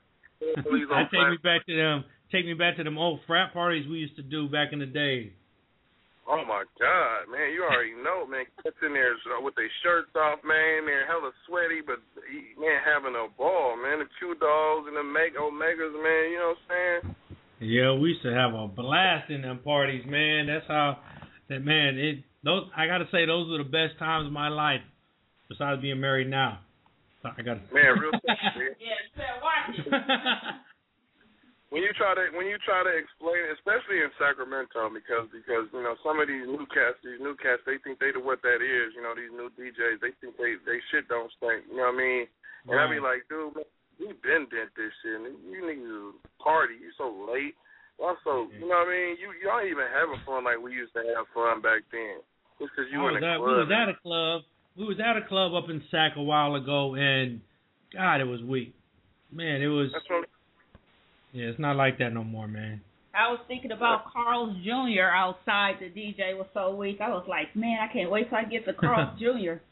Take me back to them old frat parties we used to do back in the day. Oh my God, man! You already know, man. Kids in there with their shirts off, man. They're hella sweaty, but man, having a ball, man. The Q Dogs and the Omegas, man. You know what I'm saying? Yeah, we used to have a blast in them parties, man. That's how that man. I gotta say, those were the best times of my life. Besides being married now, man, real quick, man. Yeah, you better watch it. When you try to explain, especially in Sacramento, because you know some of these new cats, they think they know what that is. You know, these new DJs, they think they shit don't stink. You know what I mean? And I be like, dude, man, we been did this shit. And you niggas party, you so late. Also, you know what I mean? Y'all ain't even having fun like we used to have fun back then. Just because you in a club. We was at a club. We was at a club up in Sac a while ago, and God, it was weak. Man, it was. That's what. Yeah, it's not like that no more, man. I was thinking about Carl's Jr. outside. The DJ was so weak. I was like, man, I can't wait till I get to Carl's Jr.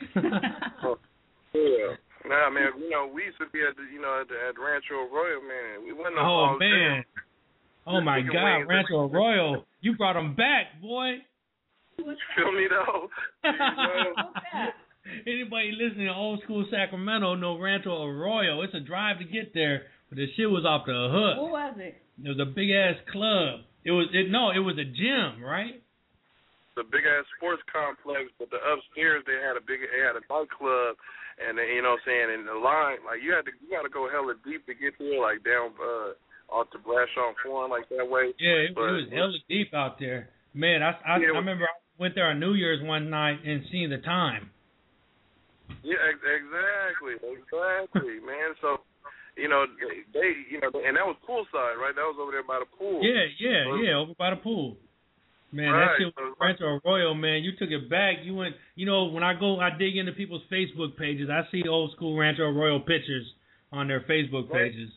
Yeah. Nah, man, you know, we used to be at Rancho Arroyo, man. We went to Oh, man. Oh, my God, Rancho Arroyo. You brought them back, boy. Feel me, though? Anybody listening to old school Sacramento know Rancho Arroyo. It's a drive to get there. But the shit was off the hook. What was it? It was a big ass club. It was a gym, right? The big ass sports complex, but the upstairs they had a nightclub, and you know what I'm saying, and the line, like you gotta go hella deep to get there, like down off the Brashaw Forum, like that way. Yeah, it was hella deep out there. Man, I remember I went there on New Year's one night and seen the time. Yeah, exactly, man. So. You know, and that was poolside, right? That was over there by the pool. Yeah, over by the pool. Man, right. That shit was Rancho Arroyo, man. You took it back. You went, you know, when I dig into people's Facebook pages, I see old school Rancho Arroyo pictures on their Facebook pages.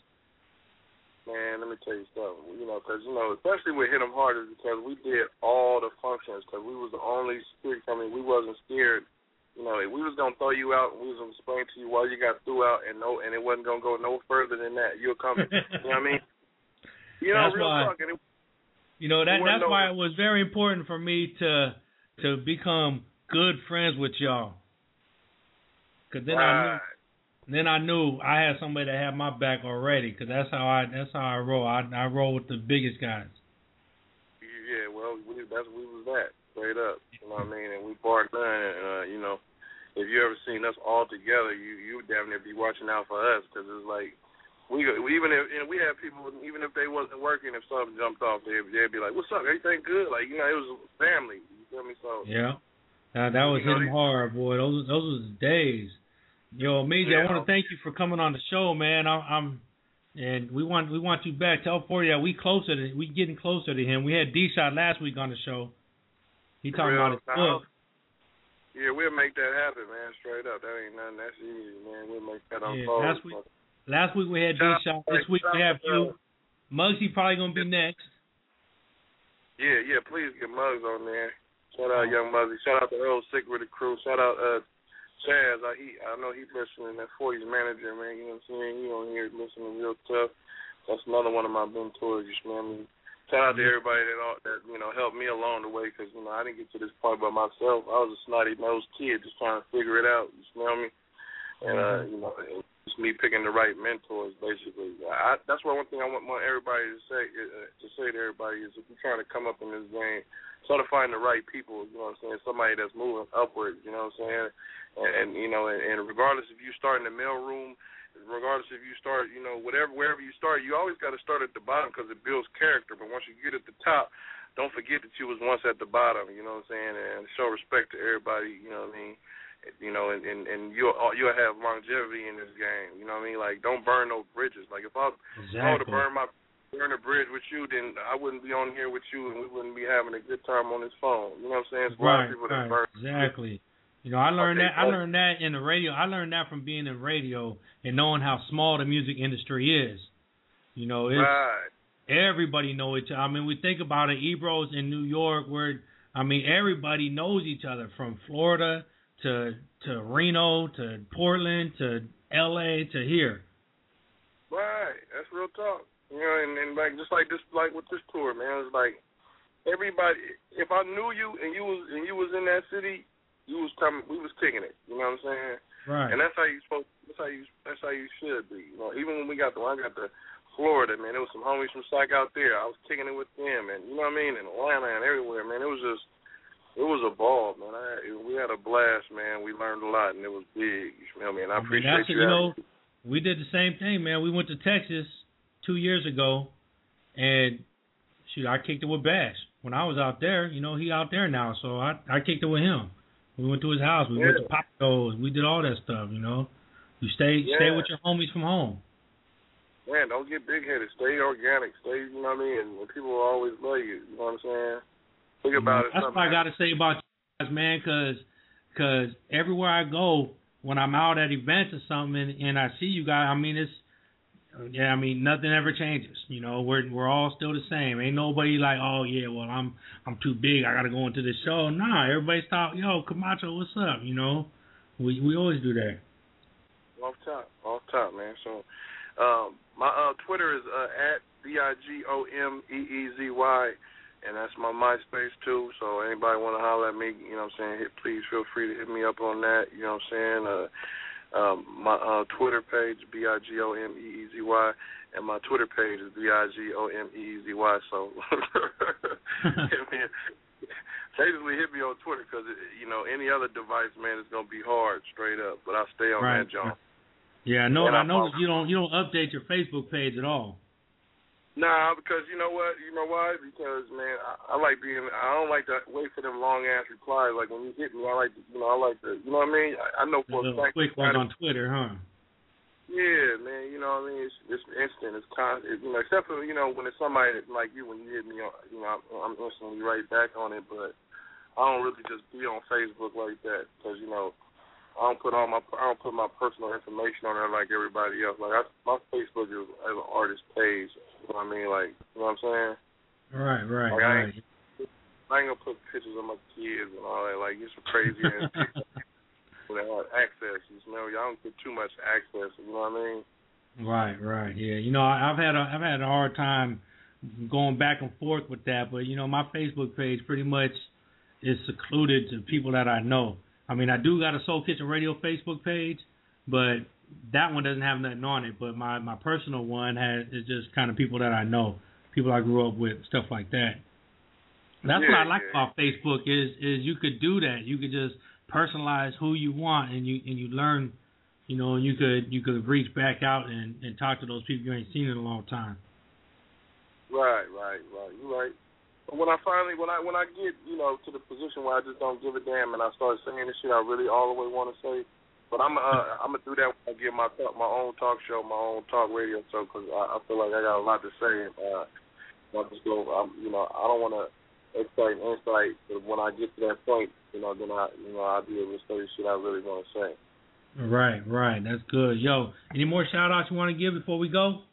Man, let me tell you something. You know, because, you know, especially with Hit 'em Hard is because we did all the functions because we was the only security company. We wasn't scared. You know, we was going to throw you out, and we was going to explain to you why you got threw out, and it wasn't going to go no further than that. You're coming. You know what I mean? You know, that's real why, talk. That's why it was very important for me to become good friends with y'all. Because then I knew I had somebody that had my back already, because that's how I roll. I roll with the biggest guys. Yeah, well, we was that. Straight up, you know what I mean, and we barred none. And you know, if you ever seen us all together, you damn near be watching out for us because it's like we even if we had people, even if they wasn't working, if something jumped off, they'd be like, "What's up? Everything good?" Like, you know, it was family. You feel me? So yeah, that was Hit 'em Hard, boy. Those was days. Yo, Measy, I want to thank you for coming on the show, man. And we want you back. Tell 40 that we getting closer to him. We had D-Shot last week on the show. He talking about his book. Yeah, we'll make that happen, man. Straight up, that ain't nothing. That's easy, man. We'll make that unfold. Last week we had D-Shot. This week we have you. Muggsy probably gonna be next. Yeah. Please get Muggs on there. Shout out Young Muggsy. Shout out the whole Secret Crew. Shout out Chaz. I know he's listening. That 40's manager, man. You know what I'm saying? He on here listening real tough. That's another one of my mentors. You smell me? Shout out to everybody that you know helped me along the way, because you know I didn't get to this point by myself. I was a snotty-nosed kid just trying to figure it out. You smell me? And you know, it's me picking the right mentors, basically. That's one thing I want everybody to say to everybody is if you're trying to come up in this game, sort of find the right people, you know what I'm saying, somebody that's moving upwards, you know what I'm saying, and you know, and regardless if you start in the mail room, regardless if you start, you know, wherever you start, you always got to start at the bottom because it builds character, but once you get at the top, don't forget that you was once at the bottom, you know what I'm saying, and show respect to everybody, you know what I mean, you know, and you'll have longevity in this game, you know what I mean, like, don't burn no bridges, like, if I were to burn a bridge with you, then I wouldn't be on here with you, and we wouldn't be having a good time on this phone, you know what I'm saying, it's a lot of people that burn. Exactly. You know, I learned that in the radio. I learned that from being in radio and knowing how small the music industry is. You know, it's everybody know each other. I mean, we think about it, Ebro's in New York, where everybody knows each other from Florida to Reno to Portland to LA to here. Right, that's real talk. You know, and like just like this, like with this tour, man, it's like everybody. If I knew you and you was in that city, you was coming. We was kicking it. You know what I'm saying? Right. And that's how you supposed. That's how you should be. You know, even when I got to Florida, man, there was some homies from Sac out there. I was kicking it with them, and you know what I mean, in Atlanta and everywhere, man. It was a ball, man. We had a blast, man. We learned a lot, and it was big. You feel me? And I appreciate you. You know, we did the same thing, man. We went to Texas 2 years ago, and shoot, I kicked it with Bash when I was out there. You know, he out there now, so I kicked it with him. We went to his house. We went to Popco's. We did all that stuff, you know. You stay with your homies from home. Man, don't get big-headed. Stay organic. Stay, you know what I mean? And people will always love you. You know what I'm saying? Think about it. That's what I got to say about you guys, man, because everywhere I go, when I'm out at events or something and I see you guys, nothing ever changes. You know, we're all still the same. Ain't nobody like, oh yeah, well I'm too big, I gotta go into this show. Nah, everybody stop, yo, Camacho, what's up? You know, we always do that. Off top, man. So, my Twitter is at BIGOMEEZY, and that's my MySpace too. So anybody want to holler at me, you know what I'm saying? Please feel free to hit me up on that. You know what I'm saying? My Twitter page, BIGOMEEZY, and my Twitter page is BIGOMEEZY. So basically hit me on Twitter because, you know, any other device, man, it's going to be hard, straight up. But I stay on that, John. Yeah, I know that you don't update your Facebook page at all. Nah, because you know what? You know why? Because, man, I don't like to wait for them long ass replies. Like when you hit me, I like to, you know what I mean? I know for a fact. Quick ones on Twitter, huh? Yeah, man. You know what I mean? It's instant. It's constant. You know, except for, you know, when it's somebody like you, when you hit me, you know, I'm instantly right back on it. But I don't really just be on Facebook like that because, you know, I don't put my personal information on there like everybody else. Like my Facebook is as an artist page. You know what I mean? Like, you know what I'm saying? Right. Like, I ain't gonna put pictures of my kids and all that. Like, it's some crazy ass pictures without access. You know, y'all don't get too much access. You know what I mean? Right. Yeah. You know, I've had a hard time going back and forth with that, but you know, my Facebook page pretty much is secluded to people that I know. I mean, I do got a Soul Kitchen Radio Facebook page, but that one doesn't have nothing on it. But my personal one is just kind of people that I know, people I grew up with, stuff like that. That's what I like about Facebook is you could do that. You could just personalize who you want, and you learn, you know, and you could reach back out and talk to those people you ain't seen in a long time. Right. You're right. When I get, you know, to the position where I just don't give a damn and I start saying the shit I really all the way want to say, but I'm gonna do that when I get my own talk show, my own talk radio show, because I feel like I got a lot to say. I don't want to excite and insight, but when I get to that point, you know, then I'll be able to say the shit I really want to say. Right. That's good. Yo, any more shout outs you want to give before we go?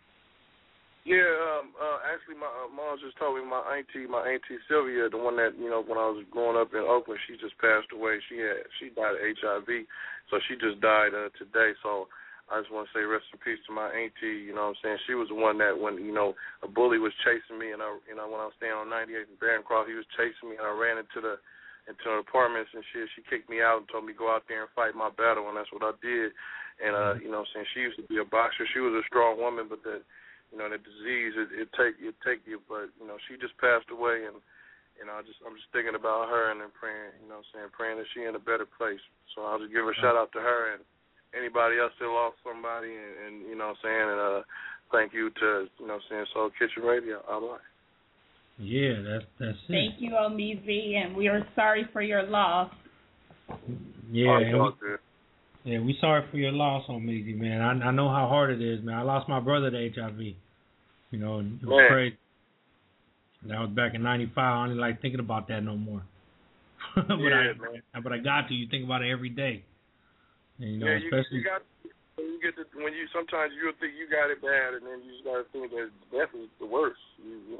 Yeah, actually, my mom just told me my auntie Sylvia, the one that, you know, when I was growing up in Oakland, she just passed away. She died of HIV, so she just died today. So I just want to say rest in peace to my auntie. You know what I'm saying? She was the one that when, you know, a bully was chasing me, and when I was staying on 98th and Barroncroft, he was chasing me, and I ran into the apartments and shit. She kicked me out and told me to go out there and fight my battle, and that's what I did. And you know what I'm saying? She used to be a boxer. She was a strong woman, but you know, the disease, it take you, but, you know, she just passed away, and, you know, I'm just thinking about her and then praying, you know what I'm saying, praying that she in a better place. So I'll just give a shout out to her and anybody else that lost somebody, and you know what I'm saying, and thank you to, you know what I'm saying, Soul Kitchen Radio. Allah. Yeah, that's it. Thank you, Omizi, and we are sorry for your loss. Yeah, we sorry for your loss, Omizi, man. I know how hard it is, man. I lost my brother to HIV. You know, and it was crazy. That was back in '95. I don't like thinking about that no more. But I got to. You think about it every day. And, you know, especially sometimes you'll think you got it bad, and then you just gotta think that death is the worst. You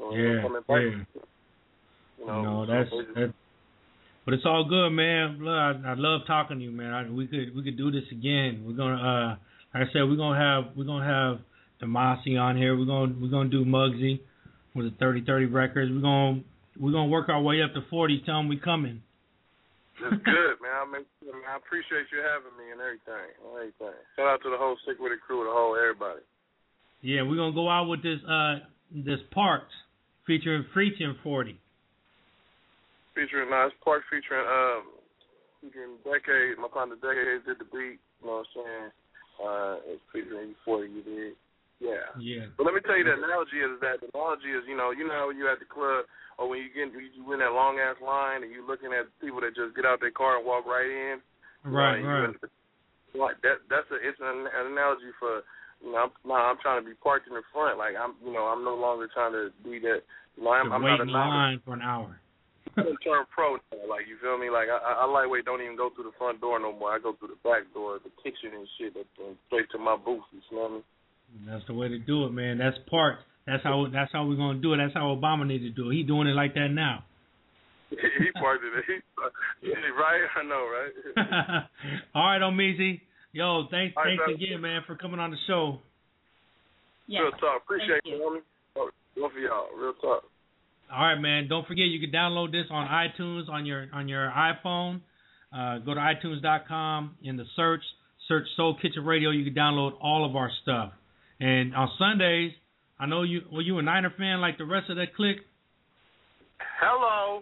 know, that's. But it's all good, man. Look, I love talking to you, man. We could do this again. We're gonna, like I said, we're gonna have Demasi on here. We're gonna do Muggsy with the 30/30 records. We're gonna work our way up to 40. Tell them we coming. It's good, man. I appreciate you having me and everything. Shout out to the whole Sick With It crew, the whole everybody. Yeah, we're gonna go out with this Parks featuring Freachin' 40. Featuring Parks featuring Decade. My partner Decade did the beat. You know what I'm saying? It's featuring 40. You did. Yeah. But let me tell you, the analogy is you know how when you at the club or when you in that long ass line and you looking at people that just get out their car and walk right in. Right. Like it's an analogy for, you know, I'm trying to be parked in the front. Like I'm no longer trying to be that. You know, I'm wait not in line for an hour. I'm turn pro now, like, you feel me? Like I lightweight don't even go through the front door no more. I go through the back door, the kitchen and shit, straight to my booth. You know what I mean? That's the way to do it, man. That's Parks. That's how we're gonna do it. That's how Obama needs to do it. He's doing it like that now. He parked it. Right? I know, right? All right, Omizi. Yo, thanks again, man, for coming on the show. Yeah. Real talk. Appreciate you, homie. Both of y'all. Real talk. All right, man. Don't forget you can download this on iTunes on your iPhone. Go to iTunes.com in the search Soul Kitchen Radio. You can download all of our stuff. And on Sundays, I know you a Niner fan like the rest of that clique? Hello.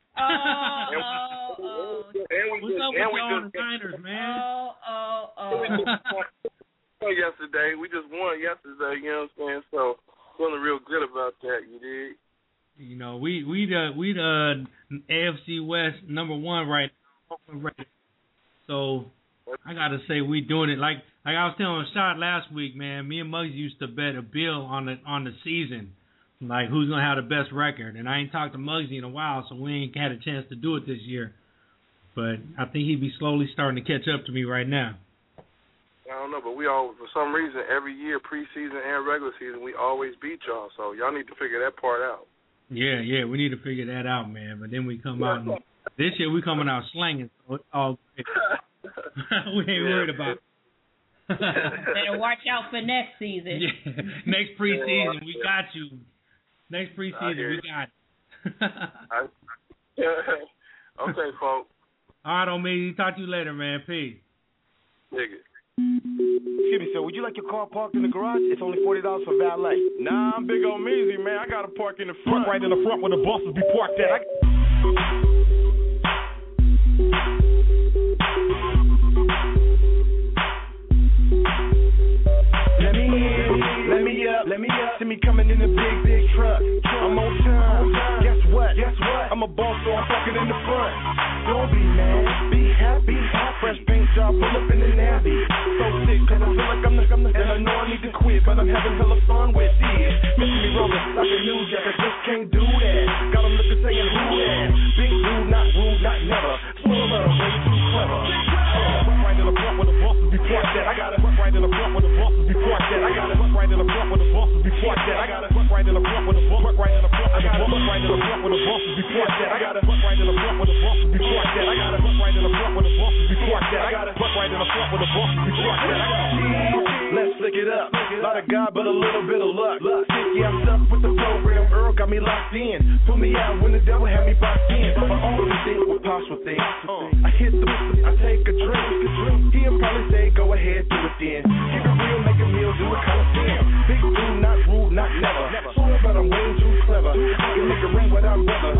What's up with y'all the Niners, man? Yesterday, we just won yesterday. You know what I'm saying? So feeling real good about that. You did. You know, we the AFC West #1 right now. So I gotta say we doing it like I was telling Shot last week, man. Me and Muggs used to bet a bill on the season, like who's gonna have the best record. And I ain't talked to Muggsy in a while, so we ain't had a chance to do it this year. But I think he'd be slowly starting to catch up to me right now. I don't know, but we all, for some reason, every year, preseason and regular season, we always beat y'all. So y'all need to figure that part out. Yeah, we need to figure that out, man. But then we come out, and this year we coming out slanging, so it's all good. We ain't worried about it. Better watch out for next season. Yeah. Next preseason, we got you. Next preseason, we got it. Okay, folks. All right, Omizi. Talk to you later, man. Peace. Dig it. Excuse me, sir, would you like your car parked in the garage? It's only $40 for valet. Nah, I'm big on Measy, man. I got to park in the front. Park right in the front where the bosses be parked at. Let me up. See me coming in a big truck. I'm on time. Guess what? I'm a boss, so I'm parking in the front. Don't be mad, be happy. Fresh paint job, pull up in the navy. So sick, cause I feel like I'm the and I know I need to quit, but I'm having hella fun with it. Missing me rolling like a new jack, I just can't do that. Got them looking saying who that? Big dude, not rude, not never. Full of way too clever. Right in the front where the bosses be parked at. I got it right in the front where the bosses be parked at. I got it right in the front where the bosses be parked at. I got it right in the front where the bosses right in the front. I got it right in the front where the bosses be parked at. I got it right in the front where the bosses be parked at. I got it right in the front where the bosses be parked at. I got it right in the front where the bosses be parked at. Let's flick it up. Not a God, but a little bit of luck. Sticky, I'm stuck with the program. Earl got me locked in. Put me out when the devil had me boxed in. But only thing with possible things. I hit the whistle, I take a drink. He'll probably say, go ahead, do it then. Keep it real, make a meal, do it Coliseum. Big dude, not rude, not never. Sorry, but I'm way too clever. I can make it rain without weather. Cold, I'm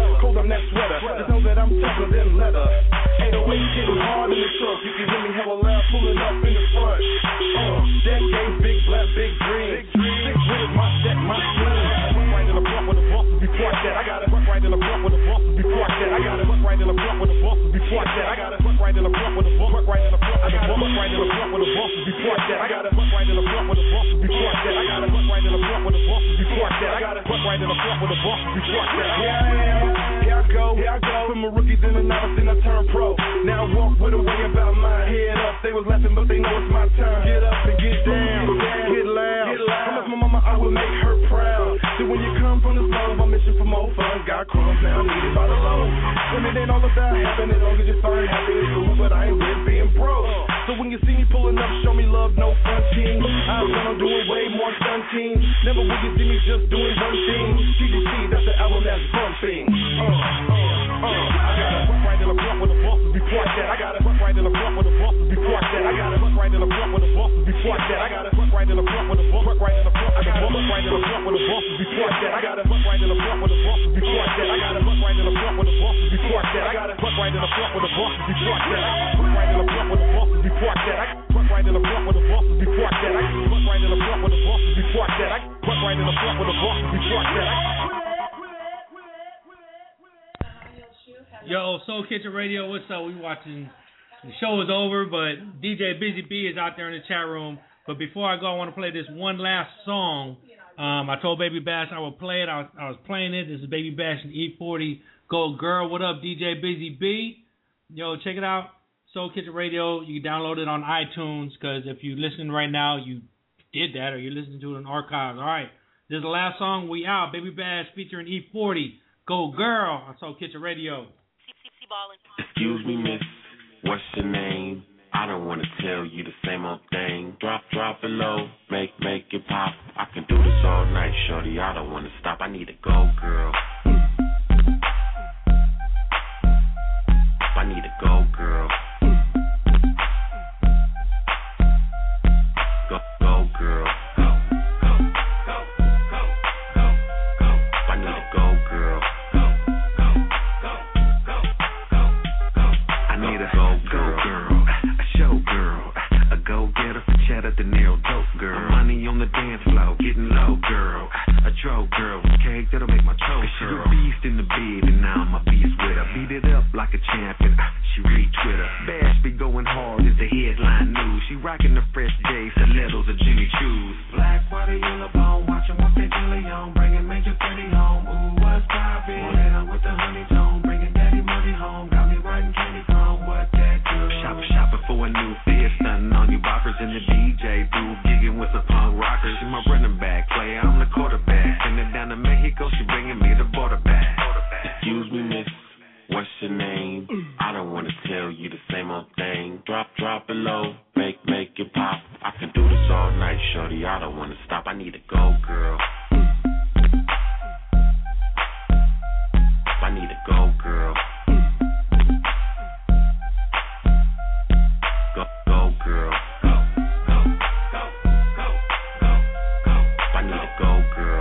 on that sweater. Just know that I'm tougher than leather. 808 getting hard in the truck. You can hear me have a laugh pulling up in the front. Decade, big black, big green. Six with my deck, my swing. Right in the front with the bosses be parked at. I got it right in the front with the bosses be parked at. I got it right in the front with the bosses be parked at. I got it right in the front with the bosses right in the front. I got it right in the front with the bosses be parked at. I got it right in the front with the bosses be parked at. I got it right in the front with the bosses be parked at. I got it right in the front with the bosses be parked at. Here I go. From a rookie then a novice then I turn pro. Now I walk with a way about my head up. They was laughing but they know it's my turn. Get up and get down, get loud. Promise my mama I will make her proud. So when you come from the slow, my mission for more fun. Got crumbs now needed by the low. When it ain't all about having it, long as you find happiness cool, but I ain't with being broke. So when you see me pulling up, show me love, no fronting. I'm gonna do it way more stunting. Never will you see me just doing one thing. TDC, that's the album that's bumping. I got it right in the front with the bosses be parked at. I got it right in the front with the bosses be parked at. I got it right in the front with the bosses be parked at. I got it right in the front with the bosses right in the front. I got it right in the front with the bosses be parked at. I got it right in the front with the bosses be parked at. I got it right in the front with the bosses be parked at. I got it right in the front with the bosses be parked at. Right in the front with the bosses be parked at. Right in the front with the bosses be parked at. Right in the front with the bosses be parked at. Right in the front with the bosses be parked at. Yo, Soul Kitchen Radio, what's up? We watching. The show is over, but DJ Busy B is out there in the chat room. But before I go, I want to play this one last song. I told Baby Bash I would play it. I was playing it. This is Baby Bash and E40. Go Girl. What up, DJ Busy B? Yo, check it out. Soul Kitchen Radio. You can download it on iTunes, because if you're listening right now, you did that, or you're listening to it in archives. All right. This is the last song. We out. Baby Bash featuring E40. Go Girl on Soul Kitchen Radio. Excuse me, miss, what's your name? I don't want to tell you the same old thing. Drop it low, make it pop. I can do this all night, shorty, I don't want to stop. I need a go girl. I need a go girl. Go girl. I need a go girl. The nail dope girl, money on the dance floor, getting low girl, a troll girl, cake that'll make my toe girl. She a beast in the bed and now I'm a beast with her. Beat it up like a champion, she retweet her. Bash be going hard is the headline news. She rocking the fresh J, stilettos and Jimmy Choos. Black water, yellow bone, watching what they jelly on, bringing Major Freddie home. Ooh, what's poppin'? Well, hit her with the honey tone, bringing daddy money home. Got me riding candy chrome, what that do? Shopping for a new fit, stunting on you boppers in the DJ booth, gigging with the punk rockers. She my running back player, I'm the quarterback. Sending down to Mexico, she bringing me the border back. Excuse me, miss, what's your name? I don't want to tell you the same old thing. Drop it low, make it pop. I can do this all night, shorty, I don't want to stop. I need a go girl. I need a go girl. Go girl. I need a go girl.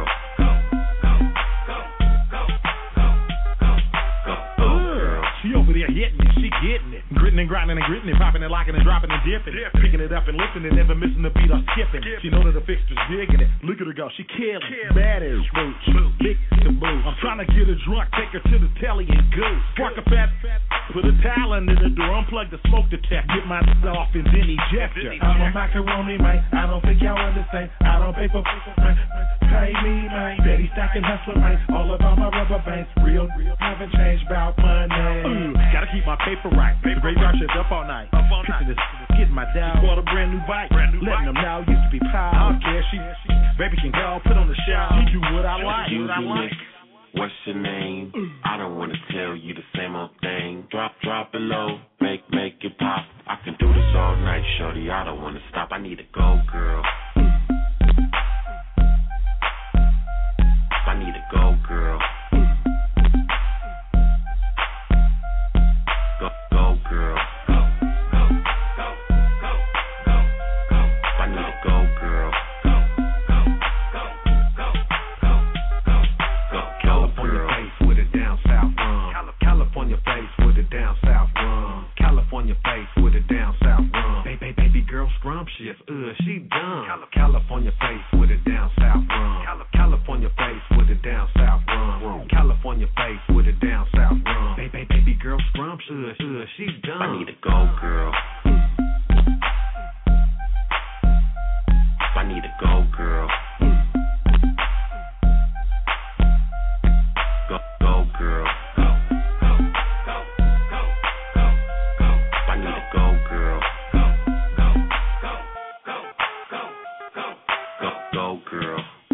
She over there hitting it, she getting it. Gritting and grinding and gritting it, popping and locking and dropping and dipping. Picking it up and lifting it, never missing a beat or skipping. She know that the fixture's digging it. Look at her go, she killing. Bad as root, big to boo. I'm trying to get her drunk, take her to the telly and goose. Park a fat, put a towel under the door, unplug the smoke detector, get my off and then eject her. I'm a macaroni, man. I don't think y'all understand. I don't pay for pay me, man. Steady stacking hustler, man. All about my rubber bands. Real, haven't changed about money. Gotta keep my paper right. The graveyard shit's up all night. Pitching this, getting my down. Bought a brand new bike. Letting them know used to be proud. I don't care. She, baby can go, put on the shower. She do what I like. Excuse me, miss, what's your name? I don't want to tell you the same old thing. Drop it low, make it pop. I can do this all night, shorty, I don't want to stop. I need a go girl. I need a go girl. Go girl. I need a go girl. Go girl. With a down south rum. California face with a down south rum. Baby girl scrumptious, she dumb. California face with a down south rum. California face with a down south rum. California face with a down south rum. Baby girl scrumptious, she dumb. I need a go girl. I need a go girl. Go girl. I need a go girl. Go girl.